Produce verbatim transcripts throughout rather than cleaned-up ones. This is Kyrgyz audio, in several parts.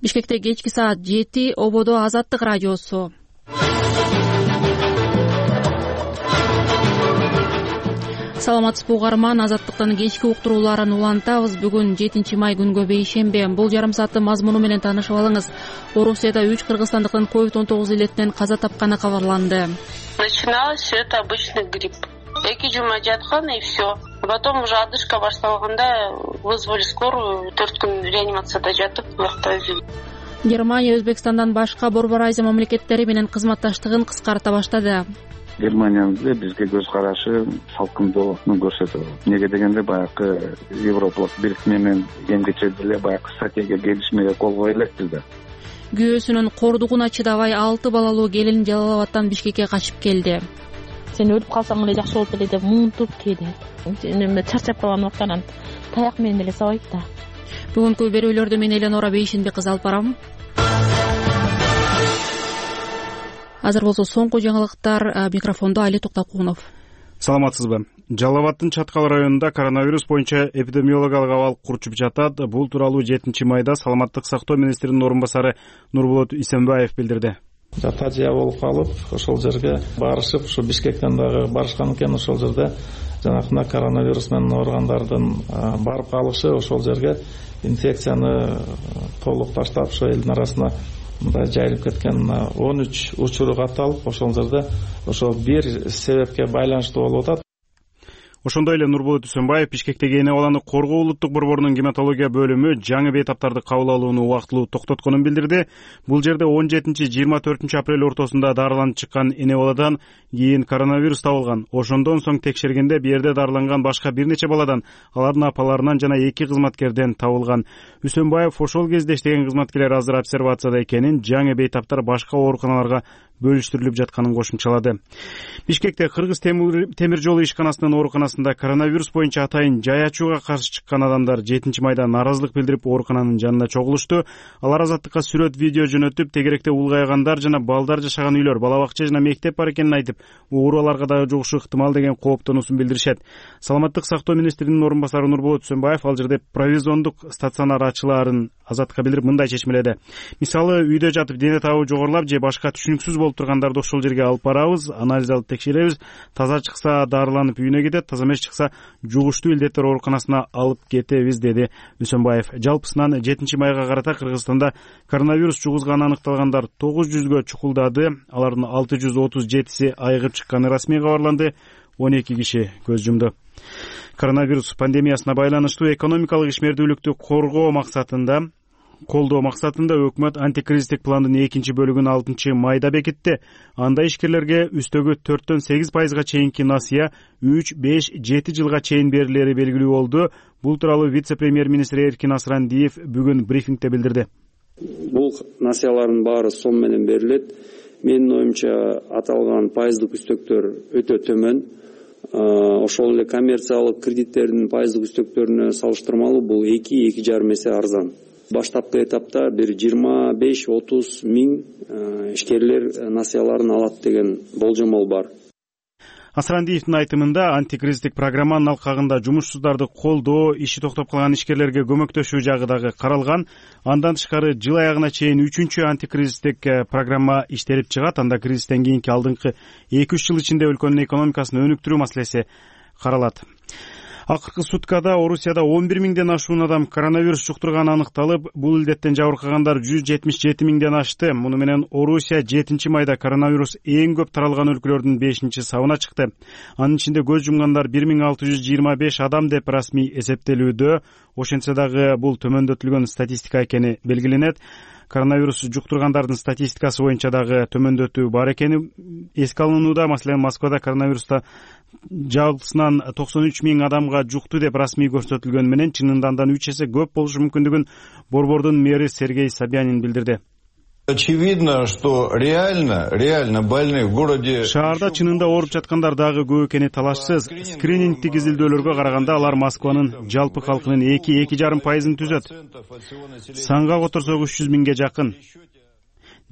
Бишкекте кечки саат жети, ободо Азаттык радиосу. Саламатсызбы угарман, Азаттыктын кечки уктурууларын улантабыз. Бүгүн жетинчи май күнгө бейшембе. Бул жарым сааттын мазмуну менен таанышып алыңыз. Орусияда үч кыргызстандыктын ковид он тогуз илетинен каза тапканы кабарланды. Начиналось все это обычный грипп. эки жума жаткан и все. Потом уже одышка башталганда вызвали скорую, төрт күн реанимацияда жатып, мурда өзүм. Германия Өзбекстандан башка Борбор Азия мамлекеттери менен кызматташтыгын кыскарта баштады. Германиянын эле бизге көз карашы салкындоону көрсөтөт. Неге дегенде баягы Европалык бирикме менен эмгиче деле баягы стратегия келишимге кол кое элекпиз да. Күйөөсүнүн кордугуна чыдабай алты балалуу келин Жалал Абадтан Бишкекке качып келди. Сен өлүп калсаң эле жакшы болот эле деп муунтуп кээде. Эми чарчап калган убактан таяк менен эле сабайт да. Бүгүнкү берүүлөрдү мен Эленора Бейшинбек кызы алып барам. Азыр болсо соңку жаңылыктар, микрофондо Али Токтокунов. Саламатсызбы? Жалал Абадтын Чаткал районунда коронавирус боюнча эпидемиологиялык абал курчуп жатат. Бул тууралуу жетинчи майда Саламаттык сактоо министринин орун басары Нурболот Исенбаев билдирди. Фажия болуп калып, ошол жерге барышып, ушу Бишкектен дагы барышкан экен. Ошол жерде жанагы коронавирус менен ооругандардын барып калышы, ошол жерге инфекцияны толук таштап, ошо элдин арасына жайылып кеткен он үч учуру катталып, ошол жерде ошол бир себепке байланыштуу болуп атат. Ошондой эле Нурболот Исенбаев Бишкектеги эне баланы коргоо улуттук борборунун гематология бөлүмү жаңы бейтаптарды кабыл алууну убактылуу токтотконун билдирди. Бул жерде он жетинчи жыйырма төртүнчү апрель ортосунда дарыланып чыккан эне баладан кийин коронавирус табылган. Ошондон соң текшергенде бу жерде дарыланган башка бир нече баладан, алардын апаларынан жана эки кызматкерден табылган. Исенбаев ошол кезде иштеген кызматкерлер азыр обсервацияда экенин, жаңы бейтаптар башка ооруканаларга бөлүштүрүлүп жатканын кошумчалады. Бишкекте Кыргыз темир жолу ишканасынын ооруканасында коронавирус боюнча атайын жай ачууга каршы чыккан адамдар жетинчи майда нааразылык билдирип оорукананын жанына чогулушту. Алар Азаттыкка сүрөт видео жөнөтүп, тегеректе улгайгандар жана балдар жашаган үйлөр, бала бакча жана мектеп бар экенин айтып, ооруларга дагы жугушу ыктымал деген кооптонуусун билдиришет. Саламаттык сактоо министринин орун басары Нурболот Исенбаев ал жерде провизондук стационар ачылаарын Азаттыкка билдирип мындай чечмеледи. Мисалы, үйдө жатып дене табы жогорулап же башка түшүнүксүз болуп тургандарды ошол жерге алып барабыз, анализ алып текшеребиз. Таза чыкса дарыланып үйүнө кетет, таза эмес чыкса жугуштуу илдеттер ооруканасына алып кетебиз, деди Исенбаев. Жалпысынан жетинчи майга карата Кыргызстанда коронавирус жугузганы аныкталгандар тогуз жүзгө чукулдады. Алардын алты жүз отуз жетиси айыгып чыкканы расмий кабарланды. он эки киши көз жумду. Коронавирус пандемиясына байланыштуу экономикалык ишмердүүлүктү коргоо максатында колдоо максатында өкмөт антикризистик пландын экинчи бөлүгүн алтынчы майда бекитти. Анда ишкерлерге үстөгү төрттөн сегиз пайызга чейинки насыя үч, беш, жети жылга чейин берилери белгилүү болду. Бул тууралуу вице-премьер-министр Эркин Асрандиев бүгүн брифингде билдирди. Бул насыялардын баары сом менен берилет. Менин оюмча аталган пайыздык үстөктөр өтө төмөн. Ошол эле коммерциялык кредиттердин пайыздык үстөктөрүнө салыштырмалуу бул эки эки жарым эсе арзан. Баштапкы этапта бир жыйырма беш отуз миң ишкерлер насыяларын алат деген болжомол бар. Асрандиевдин айтымында антикризистик программанын алкагында жумушсуздарды колдоо, иши токтоп калган ишкерлерге көмөктөшүү жагы дагы каралган. Андан тышкары жыл аягына чейин үчүнчү антикризистик программа иштелип чыгат. Анда кризистен кийинки алдыңкы эки үч жыл ичинде өлкөнүн экономикасын өнүктүрүү маселеси каралат. Акыркы суткада Орусияда он бир миңден ашуун адам коронавирус жуктурганы аныкталып, бул илдеттен жабыркагандар жүз жетимиш жети миңден ашты. Муну менен Орусия жетинчи майда коронавирус эң көп таралган өлкөлөрдүн бешинчи сабына чыкты. Анын ичинде көз жумгандар бир миң алты жүз жыйырма беш адам деп расмий эсептелүүдө. Ошентсе дагы бул төмөндөтүлгөн статистика экени белгиленет. Коронавирус жуктургандардын статистикасы боюнча дагы төмөндөтүү бар экени эске алынууда. Маселен, Москвада коронавируста жалпысынан токсон үч миң адамга жукту деп расмий көрсөтүлгөн менен чынында андан үч эсе көп болушу мүмкүндүгүн борбордун мэри Сергей Собянин билдирди. Очевидно, что реально, реально больные в городе... Шаарда чынында ооруп жаткандар дагы көп экени талашсыз. Скринингтик изилдөөлөргө караганда алар Москванын жалпы халкынын эки эки жарым пайызын түзөт. Санга которсок үч жүз миңге жакын.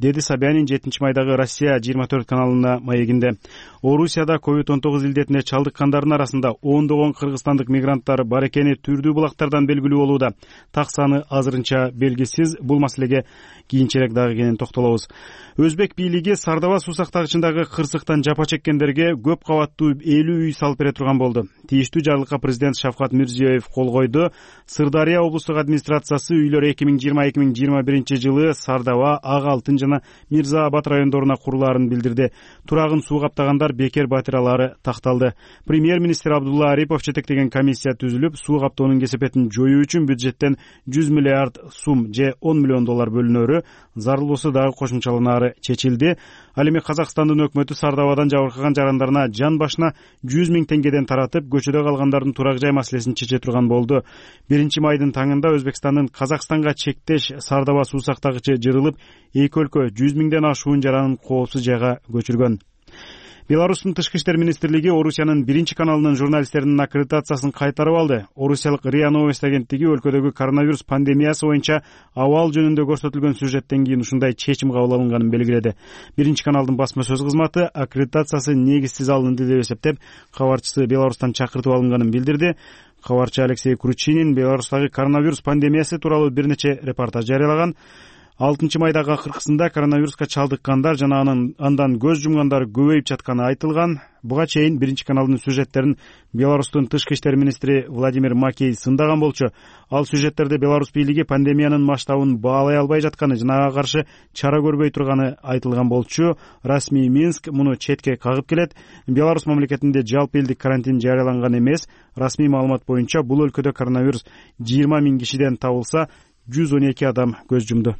деди Собянин жетинчи майдагы Россия жыйырма төрт каналына маегинде. Орусияда ковид он тогуз илдетине чалдыккандардын арасында ондогон кыргызстандык мигранттар бар экени түрдүү булактардан белгилүү болууда. Так саны азырынча белгисиз. Бул маселеге кийинчерээк дагы кенен токтолобуз. Өзбек бийлиги Сардава суу сактагычындагы кырсыктан жапа чеккендерге көп кабаттуу элүү үй салып бере турган болду. Тийиштүү жарлыкка президент Шавкат Мирзиёев кол койду. Сырдария облустук администрациясы үйлөр эки миң жыйырма эки миң жыйырма биринчи жылы Сардава, Ак Алтын жана Мирза Абад райондоруна курулаарын билдирди. Турагын суу каптагандар бекер батиралары такталды. Премьер-министр Абдулла Арипов жетектеген комиссия түзүлүп, суу каптоонун кесепетин жоюу үчүн бюджеттен жүз миллиард сум же он миллион доллар бөлүнөрү, зарыл болсо дагы кошумчаланаары чечилди. Ал эми Казакстандын өкмөтү Сардабадан жабыркаган жарандарына жан башына жүз миң теңгеден таратып, көчөдө калгандардын турак жай маселесин чече турган болду. биринчи майдын таңында Өзбекстандын Казакстанга чектеш Сардава суу сактагычы жырылып, эки өлкө жүз миңден ашуун жаранын коопсуз жайга көчүргөн. Беларустун тышкы иштер министрлиги Орусиянын биринчи каналынын журналисттеринин аккредитациясын кайтарып алды. Орусиялык РИА Новости агенттиги өлкөдөгү коронавирус пандемиясы боюнча абал жөнүндө көрсөтүлгөн сюжеттен кийин ушундай чечим кабыл алынганын белгиледи. Биринчи каналдын басма сөз кызматы аккредитациясы негизсиз алынды деп эсептеп, кабарчысы Беларустан чакыртып алынганын билдирди. Кабарчы Алексей Кручинин Беларустагы коронавирус пандемиясы тууралуу бир нече репортаж жарыялаган. алтынчы майдагы акыркысында коронавируска чалдыккандар жана анын андан көз жумгандар көбөйүп жатканы айтылган. Буга чейин биринчи каналдын сюжеттерин Беларустун тышкы иштер министри Владимир Макей сындаган болчу. Ал сюжеттерде Беларусь бийлиги пандемиянын масштабын баалай албай жатканы жана ага каршы чара көрбөй турганы айтылган болчу. Расмий Минск муну четке кагып келет. Беларусь мамлекетинде жалпы элдик карантин жарыяланган эмес. Расмий маалымат боюнча бул өлкөдө коронавирус жыйырма миң кишиден табылса, жүз он эки адам көз жумду.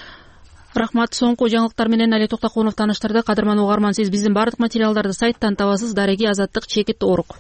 Рахмат. Соңку жаңылыктар менен Али Токтокунов тааныштырды. Кадырман угарман, сиз биздин бардык материалдарды сайттан табасыз. Дареги Азаттык чекит орук.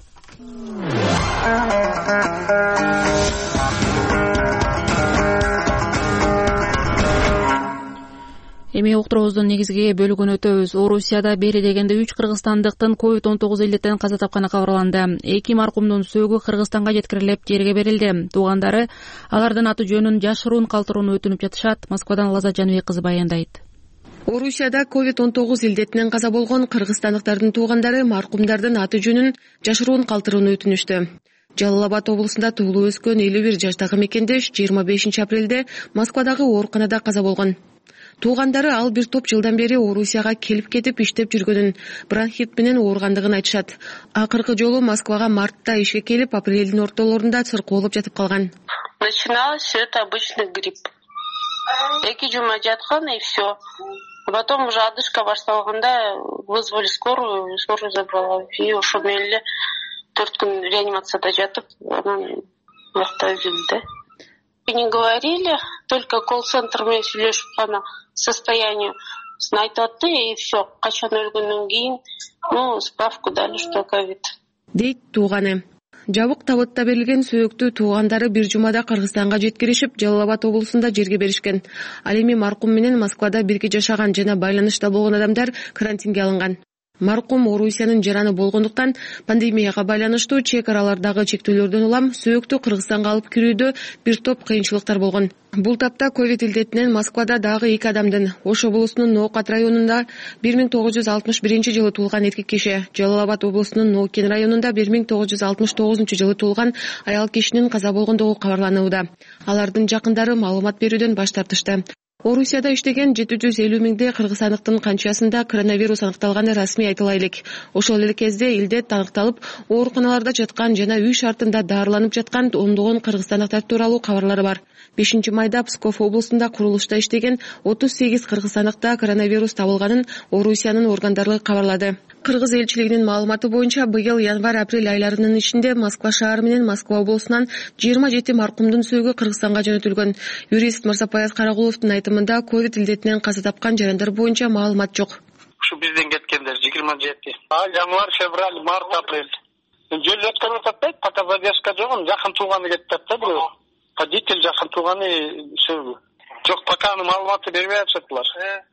Эми уктуруубуздун негизги бөлүгүн өтөбүз. Орусияда бери дегенде үч кыргызстандыктын ковид он тогуз илдеттен каза тапканы кабарланды. Эки маркумдун сөөгү Кыргызстанга жеткирилип, жерге берилди. Туугандары алардын аты жөнүн жашыруун калтырууну өтүнүп жатышат. Москвадан Лаза Жаныбек кызы баяндайт. Орусияда ковид он тогуз илдетинен каза болгон кыргызстандыктардын туугандары маркумдардын аты жөнүн жашыруун калтырууну өтүнүштү. Жалал Абад облусунда туулуп өскөн элүү бир жаштагы мекендеш жыйырма бешинчи апрелде Москвадагы ооруканада каза болгон. Туугандары ал бир топ жылдан бери Орусияга келип кетип иштеп жүргөнүн, бронхит менен ооругандыгын айтышат. Акыркы жолу Москвага мартта ишке келип, апрелдин ортолорунда циркоолуп жатып калган. Начиналось все это обычный грипп. Эки жума жаткан и все. Потом уже одышка башталганда вызвали скорую, скорую забрала. И ошо менен эле төрт күн реанимацияда жатып, анан мыкта үзүлдү. Не говорили, только колл-центр менен сүйлөшүп гана состоянию айтып атты и все. Качан өлгөндөн кийин, ну, справку дали, что ковид. Дейт тууганы. Жабык табытта берилген сөөктү туугандары бир жумада Кыргызстанга жеткиришип, Жалал Абад облусунда жерге беришкен. Ал эми маркум менен Москвада бирге жашаган жана байланышта болгон адамдар карантинге алынган. Маркум Орусиянын жараны болгондуктан пандемияга байланыштуу чек аралардагы чектөөлөрдөн улам сөөктү Кыргызстанга алып кирүүдө бир топ кыйынчылыктар болгон. Бул тапта ковид илдетинен Москвада дагы эки адамдын Ош облусунун Ноокат районунда бир миң тогуз жүз алтымыш биринчи жылы туулган эркек киши, Жалал Абад облусунун Ноокин районунда бир миң тогуз жүз алтымыш тогузунчу жылы туулган аял кишинин каза болгондугу кабарланууда. Алардын жакындары маалымат берүүдөн баш тартышты. Орусияда иштеген жети жүз элүү миңдей кыргызстандыктын канчасында коронавирус аныкталганы расмий айтыла элек. Ошол эле кезде илдет аныкталып, ооруканаларда жаткан жана үй шартында даарыланып жаткан ондогон кыргызстандыктар тууралуу кабарлары бар. бешинчи майда Псков облусунда курулушта иштеген отуз сегиз кыргызстандыкта коронавирус табылганын Орусиянын органдары кабарлады. Кыргыз элчилигинин маалыматы боюнча быйыл январь-апрель айларынын ичинде Москва шаары менен Москва облусунан жыйырма жети маркумдун сөөгү Кыргызстанга жөнөтүлгөн. Юрист Мырзапаяз Карагуловдун айтымында ковид илдетинен каза тапкан жарандар боюнча маалымат жок. Ушу бизден кеткендер жыйырма жети. А январь, февраль, март, апрель. Жол өткөрүп атпайт, пока задержка жок, жакын тууганы кетип атты бирөө. Водитель жакын тууганы сөөгү. Жок, пока маалыматты бербей атышат булар.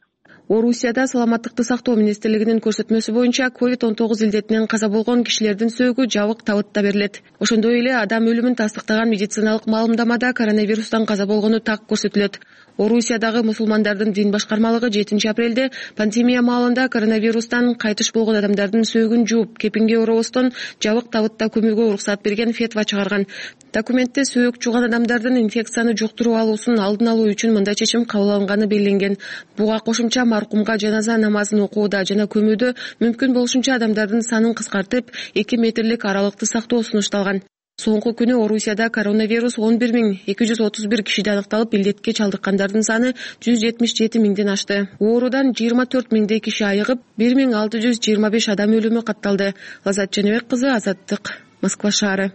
Орусияда саламаттыкты сактоо министрлигинин көрсөтмөсү боюнча ковид он тогуз илдетинен каза болгон кишилердин сөөгү жабык табытта берилет. Ошондой эле адам өлүмүн тастыктаган медициналык маалымдамада коронавирустан каза болгону так көрсөтүлөт. Орусиядагы мусулмандардын дин башкармалыгы жетинчи апрелде пандемия маалында коронавирустан кайтыш болгон адамдардын сөөгүн жууп, кепинге оробостон жабык табытта көмүүгө уруксат берген фетва чыгарган. Документте сөөк жууган адамдардын инфекцияны жуктуруу алуусун алдын алуу үчүн мындай чечим кабыл алынганы белгиленген. Буга кошумча маркумга жаназа намазын окууда жана көмүүдө мүмкүн болушунча адамдардын санын кыскартып, эки метрлик аралыкты сактоо сунушталган. Соңку күнү Орусияда коронавирус он бир миң эки жүз отуз бир кишиде аныкталып, илдетке чалдыккандардын саны жүз жетимиш жети миңден ашты. Оорудан жыйырма төрт миңдей киши айыгып, бир миң алты жүз жыйырма беш адам өлүмү катталды. Лазат Жаныбек кызы, Азаттык, Москва шаары.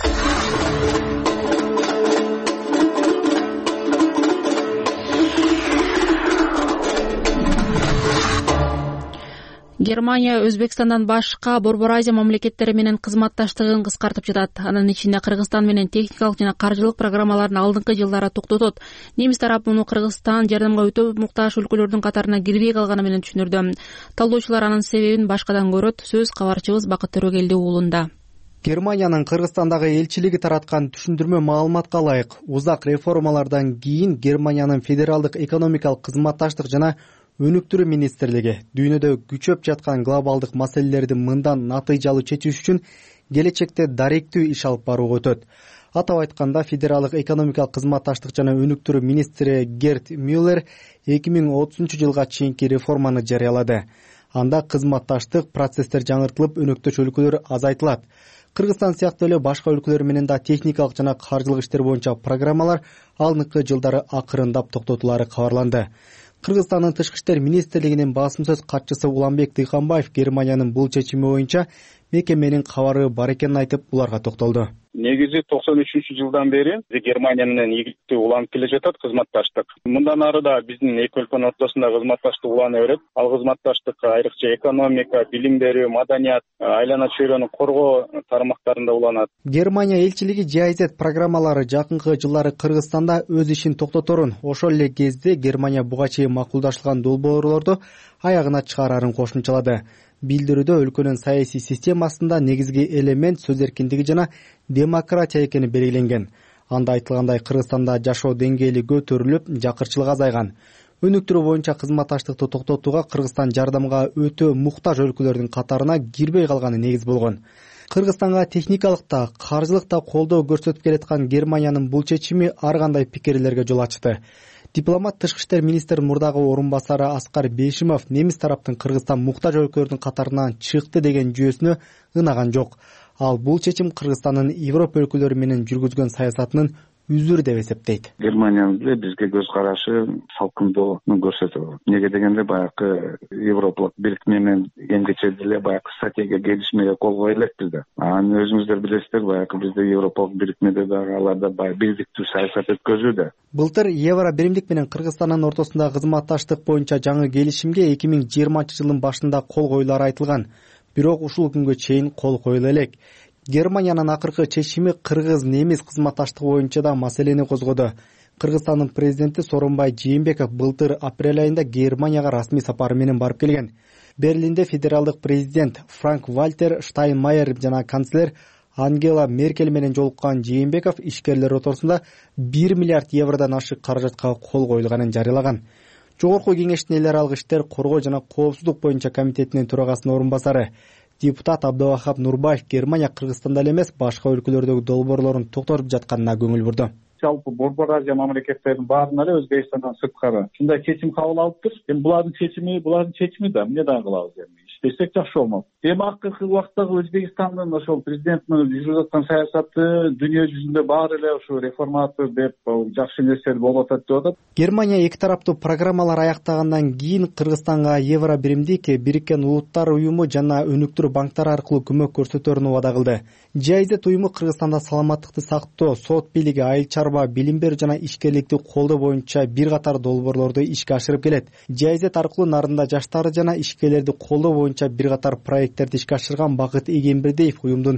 Германия Өзбекстандан башка Борбор Азия мамлекеттери менен кызматташтыгын кыскартып жатат. Анын ичинде Кыргызстан менен техникалык жана каржылык программаларын алдыңкы жылдары токтотот. Немис тарапы муну Кыргызстан жардамга өтө муктаж өлкөлөрдүн катарына кирбей калганы менен түшүндүрдү. Талдоочулар анын себебин башкадан көрөт. Сөз кабарчыбыз Бакыт Төрөгелди уулунда. Германиянын Кыргызстандагы элчилиги тараткан түшүндүрмө маалыматка ылайык, узак реформалардан кийин Германиянын федералдык экономикалык кызматташтык жана өнүктүрүү министрлиги дүйнөдө күчөп жаткан глобалдык маселелерди мындан натыйжалуу чечиш үчүн келечекте даректүү иш алып барууга өтөт. Атап айтканда, федералдык экономикалык кызматташтык жана өнүктүрүү министри Герт Мюллер эки миң отузунчу жылга чейинки реформаны жарыялады. Анда кызматташтык процесстер жаңыртылып, өнөктөш өлкөлөр азайтылат. Кыргызстан сыяктуу эле башка өлкөлөр менен да техникалык жана каржылык иштер боюнча программалар алдыңкы жылдары акырындап токтотулары кабарланды. Кыргызстандын тышкы иштер министрлигинин басым сөз катчысы Уланбек Дыйканбаев Германиянын бул чечими боюнча мекеменин кабары бар экенин айтып, буларга токтолду. Негизи токсон үчүнчү жылдан бери Германия менен ийгиликтүү уланып келе жатат кызматташтык. Мындан ары да биздин эки өлкөнүн ортосунда кызматташтык улана берет. Ал кызматташтык айрыкча экономика, билим берүү, маданият, айлана чөйрөнү коргоо тармактарында уланат. Германия элчилиги Джи Ай Зет программалары жакынкы жылдары Кыргызстанда өз ишин токтоторун, ошол эле кезде Германия буга чейин макулдашылган долбоорлорду аягына чыгарарын кошумчалады. Билдирүүдө өлкөнүн саясий системасында негизги элемент сөз эркиндиги жана демократия экени белгиленген. Анда айтылгандай, Кыргызстанда жашоо деңгээли көтөрүлүп, жакырчылык азайган. Өнүктүрүү боюнча кызматташтыкты токтотууга Кыргызстан жардамга өтө муктаж өлкөлөрдүн катарына кирбей калганы негиз болгон. Кыргызстанга техникалык да, каржылык да колдоо көрсөтүп келаткан Германиянын бул чечими ар кандай пикирлерге жол ачты. Дипломат тышкы иштер министри мурдагы орун басары Аскар Бейшимов немис тараптын Кыргызстан муктаж өлкөлөрдүн катарынан чыкты деген жүйөсүнө ынаган жок. Ал бул чечим Кыргызстандын Европа өлкөлөрү менен жүргүзгөн саясатынын үзүрү деп эсептейт. Германиянын деле бизге көз карашы салкындоону көрсөтөт. Неге дегенде баягы Европалык бирикме менен эмгиче деле баягы стратегия келишимге кол кое элекпиз да. Анын өзүңүздөр билесиздер, баягы бизде Европалык бирикмеде дагы аларда баягы бирдиктүү саясат өткөзүүдө. Былтыр Евро биримдик менен Кыргызстандын ортосунда кызматташтык боюнча жаңы келишимге эки миң жыйырманчы жылдын башында кол коюлары айтылган. Бирок ушул күнгө чейин кол коюла элек. Германиянын акыркы чечими кыргыз-немис кызматташтыгы боюнча да маселени козгоду. Кыргызстандын президенти Сооронбай Жээнбеков былтыр апрель айында Германияга расмий сапары менен барып келген. Берлинде федералдык президент Франк Вальтер Штайнмайер жана канцлер Ангела Меркель менен жолуккан Жээнбеков ишкерлер ортосунда бир миллиард евродон ашык каражатка кол коюлганын жарыялаган. Жогорку кеңештин эл аралык иштер, коргоо жана коопсуздук боюнча комитетинин төрагасынын орун басары депутат Абдывахап Нурбаев Германия Кыргызстанда эле эмес, башка өлкөлөрдөгү долбоорлорун токтотуп жатканына көңүл бурду. Жалпы Борбор Азия мамлекеттеринин баарына эле Өзбекстандан сырткары ушундай чечим кабыл алыптыр. Эми булардын чечими, булардын чечими да эмне дагы кылабыз эми? Иштесек жакшы болмок. Эми акыркы убактагы Өзбекстандын ошол президентинин жүргүзүп аткан саясаты дүйнө жүзүндө баары эле ушу реформатор деп жакшы нерселер болуп атат деп атат. Германия эки тараптуу программалар аяктагандан кийин Кыргызстанга Евро биримдик, Бириккен Улуттар уюму жана өнүктүрүү банктары аркылуу көмөк көрсөтөрүн убада кылды. Джи Ай Зет уюму Кыргызстанда саламаттыкты сактоо, сот бийлиги, айыл чарба, билим берүү жана ишкерликти колдоо боюнча бир катар долбоорлорду ишке ашырып келет. Джи Ай Зет аркылуу нарында жаштарды жана ишкерлерди колдоо боюнча бир катар проекттерди ишке ашырган Бакыт Эгембердиев уюмдун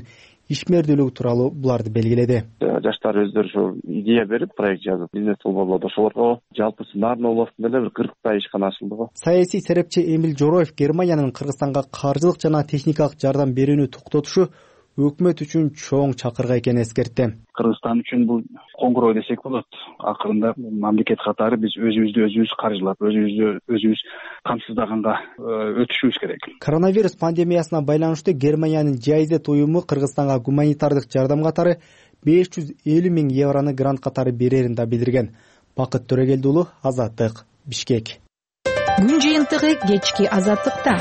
ишмердүүлүгү тууралуу буларды белгиледи. Жаштар өздөрү ошо идея берип проект жазып бизнес болборлорду ошолорго жалпысы Нарын областында эле бир кырктай ишкана ачылды го. Саясий серепчи Эмил Жороев Германиянын Кыргызстанга каржылык жана техникалык жардам берүүнү токтотушу өкмөт үчүн чоң чакырга экенин эскертти. Кыргызстан үчүн бул коңгуроо десек болот. Акырында мамлекет катары биз өзүбүздү өзүбүз каржылап, өзүбүздү өзүбүз камсыздаганга өтүшүбүз керек. Коронавирус пандемиясына байланыштуу Германиянын Жайзет уюму Кыргызстанга гуманитардык жардам катары беш жүз элүү миң евроны грант катары берерин да билдирген. Бакыт Төрөгелди уулу, Азаттык, Бишкек. Күн жыйынтыгы кечки Азаттыкта.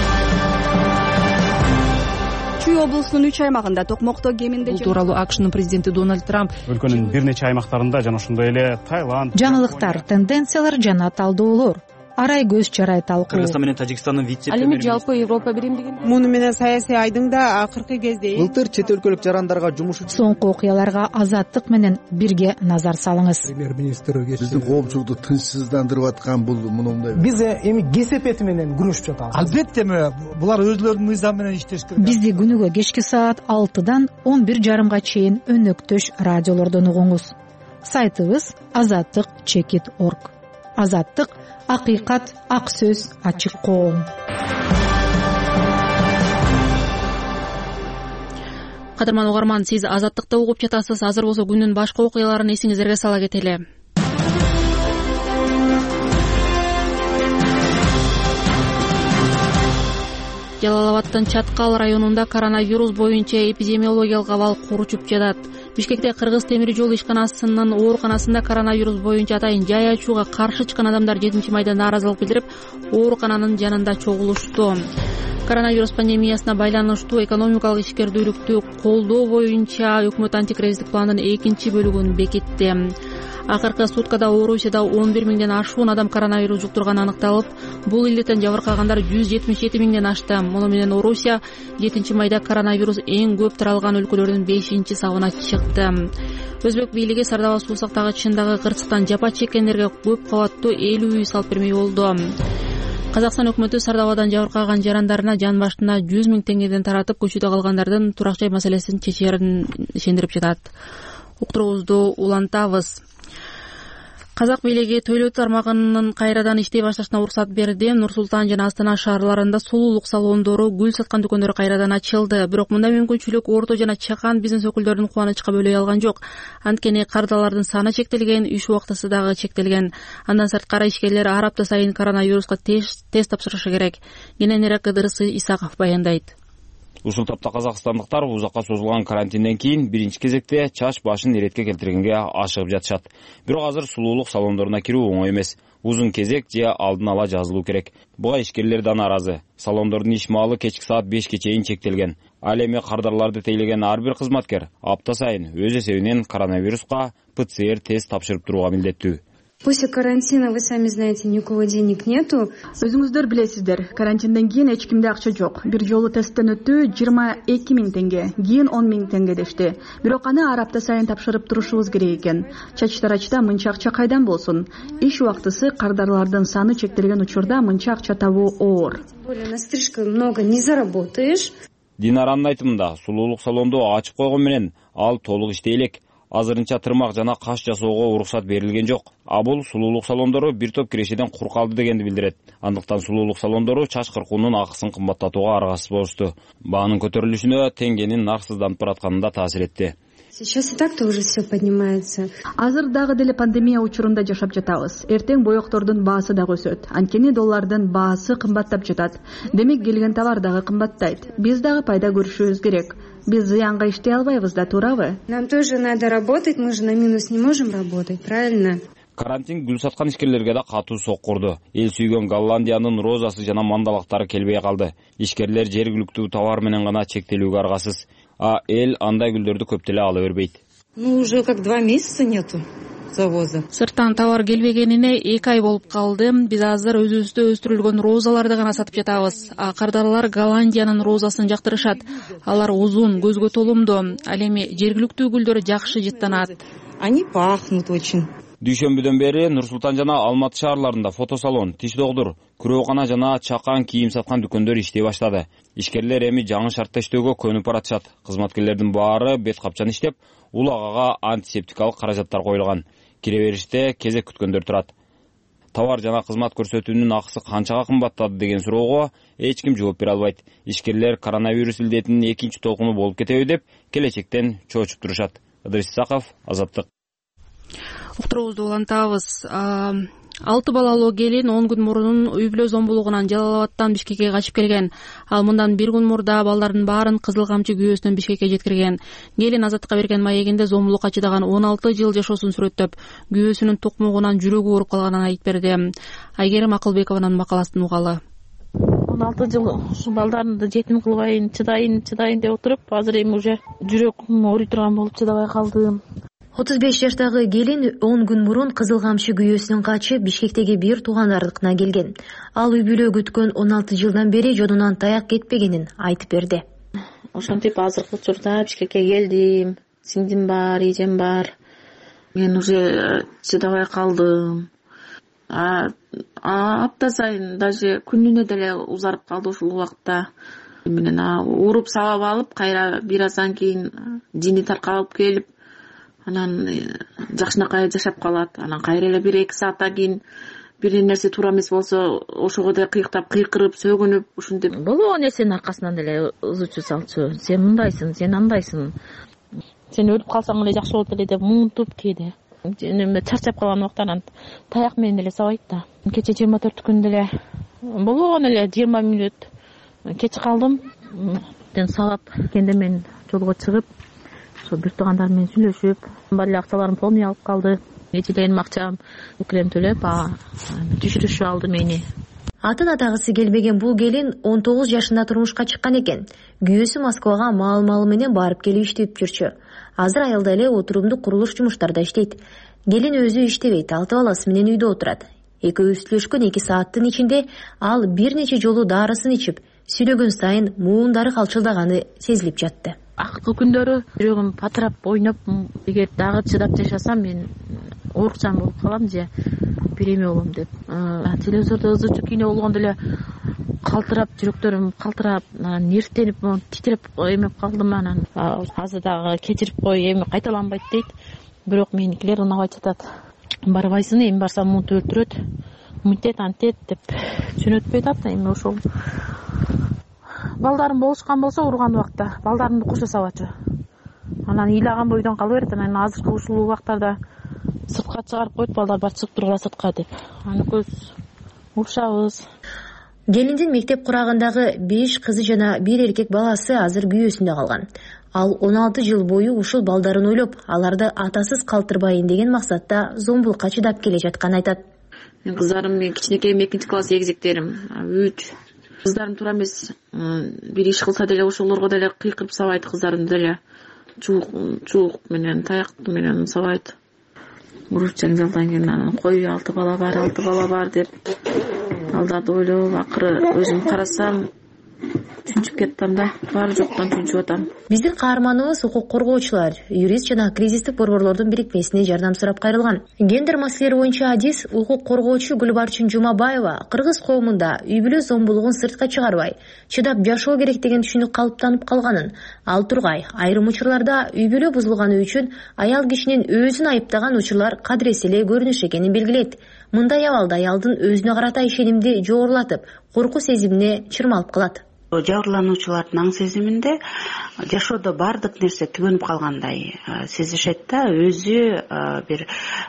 Чүй облусунун үч аймагында токмокто кеминде бул тууралуу АКШнын президенти Дональд Трамп өлкөнүн бир нече аймактарында жана ошондой эле Таиланд, жаңылыктар, тенденциялар жана талдоолор, арай көз чарай талкуу. Кыргызстан менен Тажикстандын вице ал эми жалпы Европа биримдигин муну менен саясий айдыңда акыркы кезде былтыр чет өлкөлүк жарандарга жумуш үчүн соңку окуяларга Азаттык менен бирге назар салыңыз. Премьер-министр биздин коомчулукту тынчсыздандырып аткан бул мындай. Биз эми кесепети менен күрөшүп жатабыз. Албетте булар өзлөрүнүн мыйзамы менен иштеш керек. Бизди күнүгө кечки саат алтыдан он бир жарымга чейин өнөктөш радиолордон угуңуз. Сайтыбыз азаттык чекит точка орг. Азаттык акыйкат, ак сөз, ачык коом. Кадырман угарман, сиз Азаттыкты угуп жатасыз. Азыр болсо күндүн башка окуяларын эсиңиздерге сала кетели. Жалал Абадтын Чаткал районунда коронавирус боюнча эпидемиологиялык абал куручуп жатат. Бишкекте Кыргыз темир жол ишканасынын ооруканасында коронавирус боюнча атайын жай ачууга каршы чыккан адамдар жетинчи майда нааразылык билдирип, оорукананын жанында чогулушту. Коронавирус пандемиясына байланыштуу экономикалык ишкердүүлүктү колдоо боюнча өкмөт антикризистик пландын экинчи бөлүгүн бекитти. Акыркы суткада Орусияда он бир миңден ашуун адам коронавирус жуктурганы аныкталып, бул илдеттен жабыркагандар жүз жетимиш жети миңден ашты. Муну менен Орусия жетинчи майда коронавирус эң көп таралган өлкөлөрдүн бешинчи сабына чыкты. Өзбек бийлиги Сардава суусак тагычындагы кырсыктан жапа чеккендерге көп кабаттуу элүү үй салып бермей болду. Казакстан өкмөтү Сардавадан жабыркаган жарандарына жан башына жүз миң теңгеден таратып, көчүдө калгандардын турак жай маселесин чечерин ишендирип жатат. Уктуруубузду улантабыз. Казак бийлиги тойлоо тармагынын кайрадан иштей башташына уруксат берди. Нур-Султан жана Астана шаарларында сулуулук салондору, гүл саткан дүкөндөрү кайрадан ачылды. Бирок мындай мүмкүнчүлүк орто жана чакан бизнес өкүлдөрүнүн кубанычка бөлөй алган жок. Анткени кардалардын саны чектелген, иш убактысы дагы чектелген. Андан сырткары ишкерлер ар апта сайын коронавируска тест тапшырышы керек. Кененирээк Ыдырыс Исаков баяндайт. Ушул тапта казакстандыктар узакка созулган карантинден кийин биринчи кезекте чач башын иретке келтиргенге ашыгып жатышат. Бирок азыр сулуулук салондоруна кирүү оңой эмес. Узун кезек же алдын ала жазылуу керек. Буга ишкерлер да нааразы. Салондордун иш маалы кечки саат бешке чейин чектелген. Ал эми кардарларды тейлеген ар бир кызматкер апта сайын өз эсебинен коронавируска ПЦР тест тапшырып турууга милдеттүү. После карантина, вы сами знаете, ни у кого денег нету. Өзүңүздөр билесиздер, карантинден кийин эч кимде акча жок. Бир жолу тесттен өттү жыйырма эки миң теңге, кийин он миң теңге дешти. Бирок аны ар апта сайын тапшырып турушубуз керек экен. Чач тарачта мынча акча кайдан болсун? Иш убактысы, кардарлардын саны чектелген учурда мынча акча табуу оор. На стрижку много не заработаешь. Динаранын айтымында, сулуулук салонду ачып койгон менен ал толук иштей элек. Азырынча тырмак жана каш жасоого уруксат берилген жок. А бул сулуулук салондору бир топ кирешеден кур калды дегенди билдирет. Андыктан сулуулук салондору чач кыркуунун акысын кымбаттатууга аргасыз болушту. Баанын көтөрүлүшүнө теңгенин нарксызданып баратканы да таасир этти. Сейчас и так-то уже все поднимается. Азыр дагы деле пандемия учурунда жашап жатабыз. Эртең боектордун баасы дагы өсөт. Анткени доллардын баасы кымбаттап жатат. Демек келген товар дагы кымбаттайт. Биз дагы пайда көрүшүбүз керек. Биз зыянга иштей албайбыз да, туурабы? Нам тоже надо работать, мы же на минус не можем работать, правильно? Карантин гүл саткан ишкерлерге да катуу соккурду. Эл сүйгөн Голландиянын розасы жана мандалактары келбей калды. Ишкерлер жергиликтүү товар менен гана чектелүүгө аргасыз. А эл андай гүлдөрдү көп деле ала бербейт. Ну, уже как два месяца нету завоза. Сырттан товар келбегенине эки ай болуп калды. Биз азыр өзүбүздө өстүрүлгөн розаларды гана сатып жатабыз. А кардарлар Голландиянын розасын жактырышат. Алар узун, көзгө толумдуу. Ал эми жергиликтүү гүлдөр жакшы жыттанат. Они пахнут очень. Дүйшөмбүдөн бери Нур Султан жана Алматы шаарларында фотосалон, тиш догдур, күрөөгана жана чакан кийим саткан дүкөндөр иштей баштады. Ишкерлер эми жаңы шартта иштөөгө көнүп баратышат. Кызматкерлердин баары бет капчан иштеп, улагага антисептикалык каражаттар коюлган. Кире бериште кезек күткөндөр турат. Товар жана кызмат көрсөтүүнүн акысы канчага кымбаттады деген суроого эч ким жооп бере албайт. Ишкерлер коронавирус илдетинин экинчи толкуну болуп кетеби деп келечектен чоочуп турушат. Ыдырыс Исаков, Азаттык. Уктуруубузду улантабыз. Алты балалуу келин он күн мурун үй бүлө зомбулугунан Жалал Абадтан Бишкекке качып келген. Ал мындан бир күн мурда балдардын баарын Кызыл Камчы күйөөсүнөн Бишкекке жеткирген. Келин Азаттыкка берген маегинде зомбулукка чыдаган он алты жыл жашоосун сүрөттөп, күйөөсүнүн тукмугунан жүрөгү ооруп калганын айтып берди. Айгерим Акылбекованын макаласын угалы. он алты жыл ушу балдарымды жетим кылбайын, чыдайын, чыдайын деп отуруп, азыр эми уже жүрөгүм ооруй турган болуп чыдабай калдым. отуз беш жаштагы келин он күн мурун Кызыл Камчы күйөөсүнөн качып Бишкектеги бир туугандарыныкына келген. Ал үй бүлө күткөн он алты жылдан бери жодунан таяк кетпегенин айтып берди. Ошентип азыркы учурда Бишкекке келдим. Сиңдим бар, эжем бар. Мен уже чыдабай калдым. А апта сайын даже күнүнө деле узарып калды ушул убакта. Менен ууруп сабап алып, кайра бир аздан кийин жини таркалып келип, анан жакшынакай жашап калат. Анан кайра эле бир эки сааттан кийин бир нерсе туура эмес болсо, ошого да кыйктап, кыйкырып, сөгүнүп, ушинтип болгон нерсенин аркасынан деле ызычуу салчу. Сен мындайсың, сен андайсың. Сен өлүп калсаң эле жакшы болот эле деп муунтуп кээде. Эме чарчап калган убактан таяк менен эле сабайт да. Кече жыйырма төрт күн деле болгон эле жыйырма мүнөт кеч калдым. Сабап кенде мен жолго чыгып, ошо бир туугандар менен сүйлөшүп, баары акчаларым полный алып калды. Эчилегеним акчам үкүлем төлөп, түшүрүшүп алды мени. Атын атагысы келбеген бул келин он тогуз жашында турмушка чыккан экен. Күйөөсү Москвага мал-малы менен барып келип иштеп жүрчү. Азыр айылда эле отурумдук курулуш жумуштарда иштейт. Келин өзү иштебейт, алты баласы менен үйдө отурат. Экөө сүйлөшкөн эки сааттын ичинде ал бир нече жолу дарысын ичип, сүйлөгөн сайын муундары калчылдаганы сезилип жатты. Акыркы күндөрү жүрөгүм патрап, ойноп, эгер дагы чыдап жашасам мен оорукчан болуп калам же бир эме болом деп. Телевизордо ызычуу кино болгондо эле калтырап, жүрөктөрүм калтырап, нервтенип, титиреп эмеп калдым. Анан азыр дагы кечирип кой, эми кайталанбайт дейт. Бирок меникилер унабай жатат. Барбайсың, эми барсам муну өлтүрөт, мынтет, антет деп түшүнөтпөй атат. Эми ошол балдарым болушкан болсо урган убакта балдарымды кошо сабачу. Анан ыйлаган бойдон кала берет. Анан азыркы ушул убактарда сыртка чыгарып коет, балдар бар чыгып тургула сыртка деп. Аны көз урушабыз. Келиндин мектеп курагындагы беш кызы жана бир эркек баласы азыр күйөөсүндө калган. Ал он алты жыл бою ушул балдарын ойлоп, аларды атасыз калтырбайын деген максатта зомбулукка чыдап келе жатканын айтат. Мен кыздарым, мен кичинекейим экинчи класс эгизектерим үч. Кыздарым туура эмес, бир иш кылса деле ошолорго деле кыйкырып сабайт, кыздарым деле чуук чуук менен, таяк менен сабайт. Уруп жаңжалдан кийин анан кой алты бала бар, алты бала бар деп алдарды ойлоп, акыры өзүм карасам түнчүп кеттим да, баары жоктон түнчүп атам. Биздин каарманыбыз укук коргоочулар, юрист жана кризистик борборлордун бирикмесине жардам сурап кайрылган. Гендер маселелери боюнча адис укук коргоочу Гүлбарчын Жумабаева кыргыз коомунда үй бүлө зомбулугун сыртка чыгарбай, чыдап жашоо керек деген түшүнүк калыптанып калганын, ал тургай айрым учурларда үй бүлө бузулганы үчүн аял кишинин өзүн айыптаган учурлар кадырес эле көрүнүш экенин белгилейт. Мындай абалда аялдын өзүнө карата ишенимди жогорулатып, коркуу сезимине чырмалып калат. Жабырлануучулардын аң сезиминде жашоодо баардык нерсе түгөнүп калгандай сезишет да, өзү бир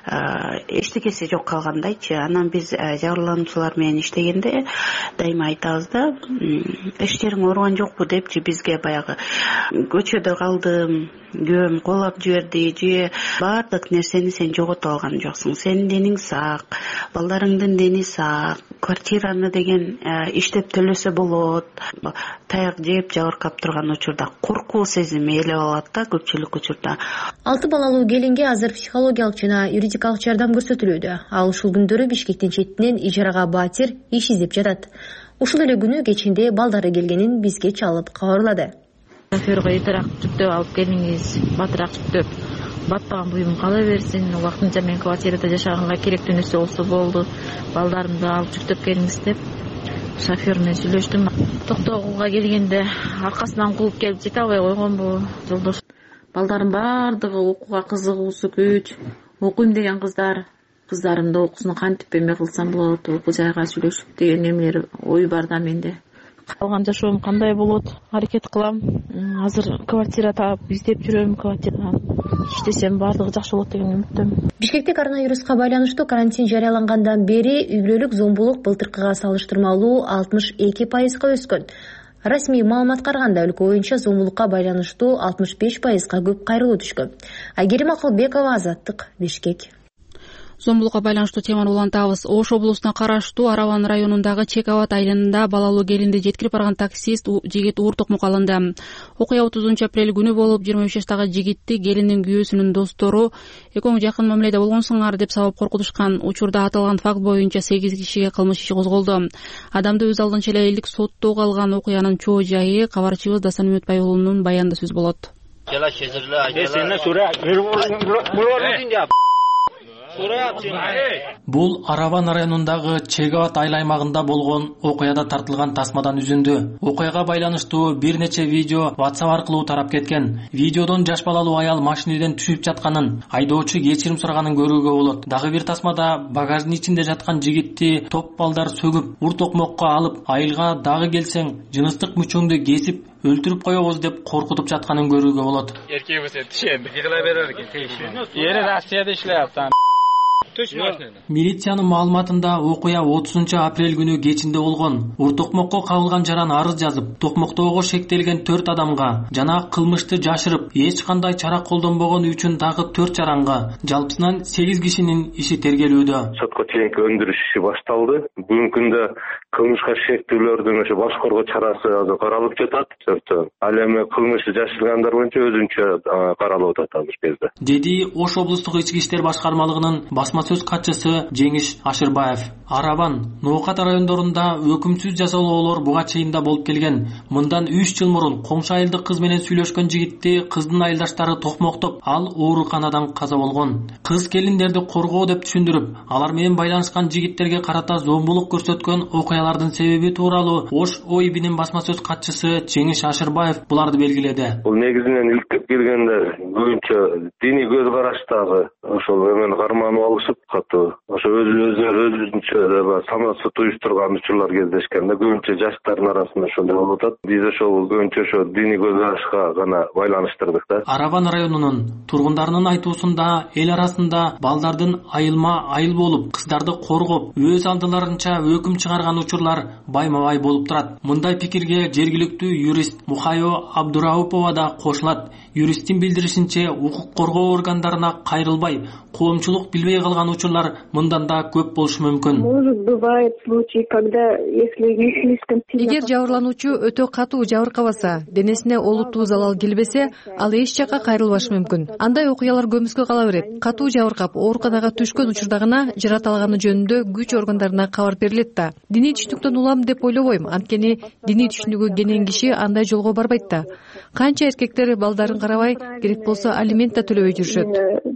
эчтекеси жок калгандайчы. Анан биз жабырлануучулар менен иштегенде дайыма айтабыз да, эчтериң ооруган жокпу депчи, бизге баягы көчөдө калдым, күйөөм коолап жиберди же баардык нерсени сен жоготуп алган жоксуң, сенин дениң сак, балдарыңдын дени сак, квартираны деген иштеп төлөсө болот, таяк жеп жабыркап турган учурда коркуу сезими элеп алат да көпчүлүк учурда. Алты балалуу келинге азыр психологиялык жана юридикалык жардам көрсөтүлүүдө. Ал ушул күндөрү Бишкектин четинен ижарага батир иш издеп жатат. Ушул эле күнү кечинде балдары келгенин бизге чалып кабарлады. Шофёрго эртерээк жүктөп алып келиңиз, батыраак жүктөп. батпаган буюм кала берсин, убактынча мен квартирада жашаганга керектүү нерсе болсо болду, балдарымды алып жүктөп келиңиз деп шофер менен сүйлөштүм. Токтогулга келгенде аркасынан кууп келип жете албай койгонбу жолдош. Балдарым баардыгы окууга кызыгуусу күч, окуйм деген кыздар, кыздарымды окуусун кантип эме кылсам болот, окуу жайга сүйлөшүп деген эмелер ой бар да менде. Калган жашоом кандай болот, аракет кылам. Азыр квартира таап издеп жүрөм, квартирадан иштесем баардыгы жакшы болот деген үмүттөмүн. Бишкекте коронавируска байланыштуу карантин жарыялангандан бери үй бүлөлүк зомбулук былтыркыга салыштырмалуу алтымыш эки пайызга өскөн. Расмий маалыматка караганда өлкө боюнча зомбулукка байланыштуу алтымыш беш пайызга көп кайрылуу түшкөн. Айгерим Акылбекова, Азаттык, Бишкек. Зомбулукка байланыштуу теманы улантабыз. Ош облусуна караштуу Араван районундагы Чекават айылында балалуу келинди жеткирип барган таксист жигит уур токмок алынды. Окуя отузунчу апрель күнү болуп, жыйырма үч жаштагы жигитти келиндин күйөөсүнүн достору экөөң жакын мамиледе болгонсуңар деп сабап коркутушкан. Учурда аталган факт боюнча сегиз кишиге кылмыш иши козголду. Адамды өз алдынча эле элдик соттоого алган окуянын чоо жайы кабарчыбыз Дасан Үмүтбай уулунун баянында сөз болот. Бул Араван районундагы Чегават айыл аймагында болгон окуяда тартылган тасмадан үзүндү. Окуяга байланыштуу бир нече видео WhatsApp аркылуу тарап кеткен. Видеодон жаш балалуу аял машинеден түшүп жатканын, айдоочу кечирим сураганын көрүүгө болот. Дагы бир тасмада багаждын ичинде жаткан жигитти топ балдар сөгүп, ур токмокко алып, айылга дагы келсең, жыныстык мүчөңдү кесип өлтүрүп коебуз деп коркутуп жатканын көрүүгө болот. Эркегибиз тишенди. Жыгыла берер экен. Ери Россияда иштеп Милициянын маалыматында окуя отузунчу апрель күнү кечинде болгон. Ур токмокко кабылган жаран арыз жазып, токмоктоого шектелген төрт адамга жана кылмышты жашырып, эч кандай чара колдонбогон үчүн дагы төрт жаранга, жалпысынан сегиз кишинин иши тергелүүдө. Сотко чейинки өндүрүш иши башталды. Бүгүнкү күндө кылмышка шектүүлөрдүн ошо баш коргоо чарасы азыр каралып жатат. Ал эми кылмышты жашыргандар боюнча өзүнчө каралып атат азыр кезде. Деди Ош облустук ички иштер башкармалыгынын басма сөз катчысы Жеңиш Ашырбаев. Араван, Ноокат райондорунда өкүмсүз жазалоолор буга чейин да болуп келген. Мындан үч жыл мурун коңшу айылдык кыз менен сүйлөшкөн жигитти кыздын айылдаштары токмоктоп, ал ооруканадан каза болгон. Кыз келиндерди коргоо деп түшүндүрүп, алар менен байланышкан жигиттерге карата зомбулук көрсөткөн окуялардын себеби тууралуу Ош ОИБинин басма сөз катчысы Жеңиш Ашырбаев буларды белгиледи. Бул негизинен иликтеп келгенде көбүнчө диний көз караштагы ошол эмени карманып алышып катуу ошо өзүнө өзүнчө санаасы туюштурган учурлар кездешкенде көбүнчө жаштардын арасында ошондой болуп атат. Биз ошол көбүнчө ошо диний көз карашка гана байланыштырдык да. Араван районунун тургундарынын айтуусунда эл арасында балдардын айылма айыл болуп, кыздарды коргоп, өз алдыларынча өкүм чыгарган учурлар байма-бай болуп турат. Мындай пикирге жергиликтүү юрист Мухайо Абдураупова да кошулат. Юристтин билдиришинче, укук коргоо органдарына кайрылбай, коомчулук билбей калган учурлар мындан да көп болушу мүмкүн. Может, бывает случаи, когда если не слишком сильно... Эгер жабырлануучу өтө катуу жабыркабаса, денесине олуттуу залал келбесе, ал эч жакка кайрылбашы мүмкүн. Андай окуялар көмүскө кала берет. Катуу жабыркап, ооруканага түшкөн учурда гана жараталганы жөнүндө күч органдарына кабар берилет да. Диний түшүнүктөн улам деп ойлобойм, анткени диний түшүнүгү кенен киши андай жолго барбайт да. Канча эркектер балдарын карабай, керек болсо алимент да төлөбөй жүрүшөт.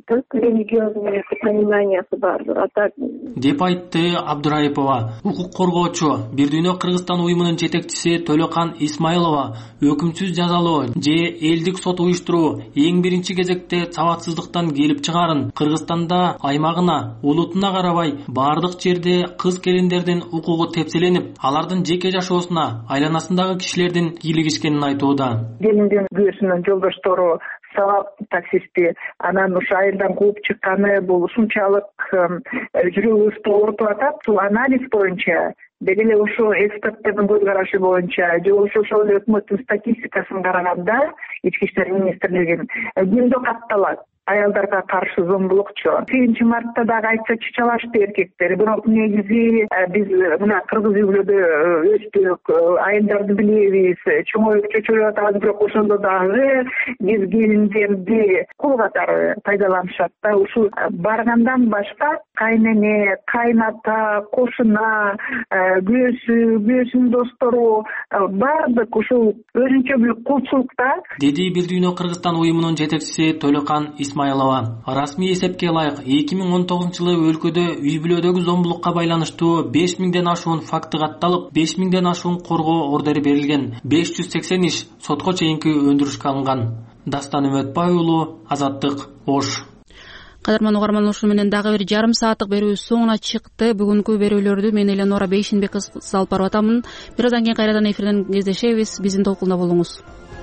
Деп айтты Абдураипова. Укук коргоочу Бир Дүйнө Кыргызстан уюмунун жетекчиси Төлөкан Исмаилова өкүмсүз жазалоо же элдик сот уюштуруу эң биринчи кезекте сабатсыздыктан келип чыгарын, Кыргызстанда аймагына, улутуна карабай бардык жерде кыз келиндердин укугу тепселенип, алардын жеке жашоосуна айланасындагы кишилердин кийлигишкенин айтууда. Келиндин күйөөсүнүн жолдоштору сабап таксисти анан ошо айылдан кууп чыкканы бул ушунчалык жүрөгүбүздү оорутуп атат. Бул анализ боюнча деги эле ошо эксперттердин көз карашы боюнча же болбосо ошол өкмөттүн статистикасын караганда ички иштер министрлигинин күндө катталат аялдарга каршы зомбулукчу. сегизинчи мартта дагы айтса чычалашты эркектер. Бирок негизи биз мына кыргыз үй бүлөдө өстүк, айылдарды билебиз, чоңоюп чөчөлүп атабыз, бирок ошондо дагы биз келиндерди кул катары пайдаланышат да. Ушул баргандан башка кайнене, кайната, кошуна, күйөөсү, күйөөсүнүн достору бардык ушул өзүнчө бир кулчулукта. Деди Бир Дүйнө Кыргызстан уюмунун жетекчиси Төлөкан Исмайлова. Расмий эсепке ылайык эки миң он тогузунчу жылы өлкөдө үй бүлөдөгү зомбулукка байланыштуу беш миңден ашуун факты катталып, беш миңден ашуун коргоо ордери берилген. беш жүз сексен иш сотко чейинки өндүрүшкө алынган. Дастан Үмөтбай уулу, Азаттык, Ош. Кадырман угарман, ушу менен дагы бир жарым сааттык берүү соңуна чыкты. Бүгүнкү берүүлөрдү мен Эленора Бейшинбек кыз алып барып атамын. Бир аздан кийин кайрадан эфирден кездешебиз. Биздин толкунда болуңуз.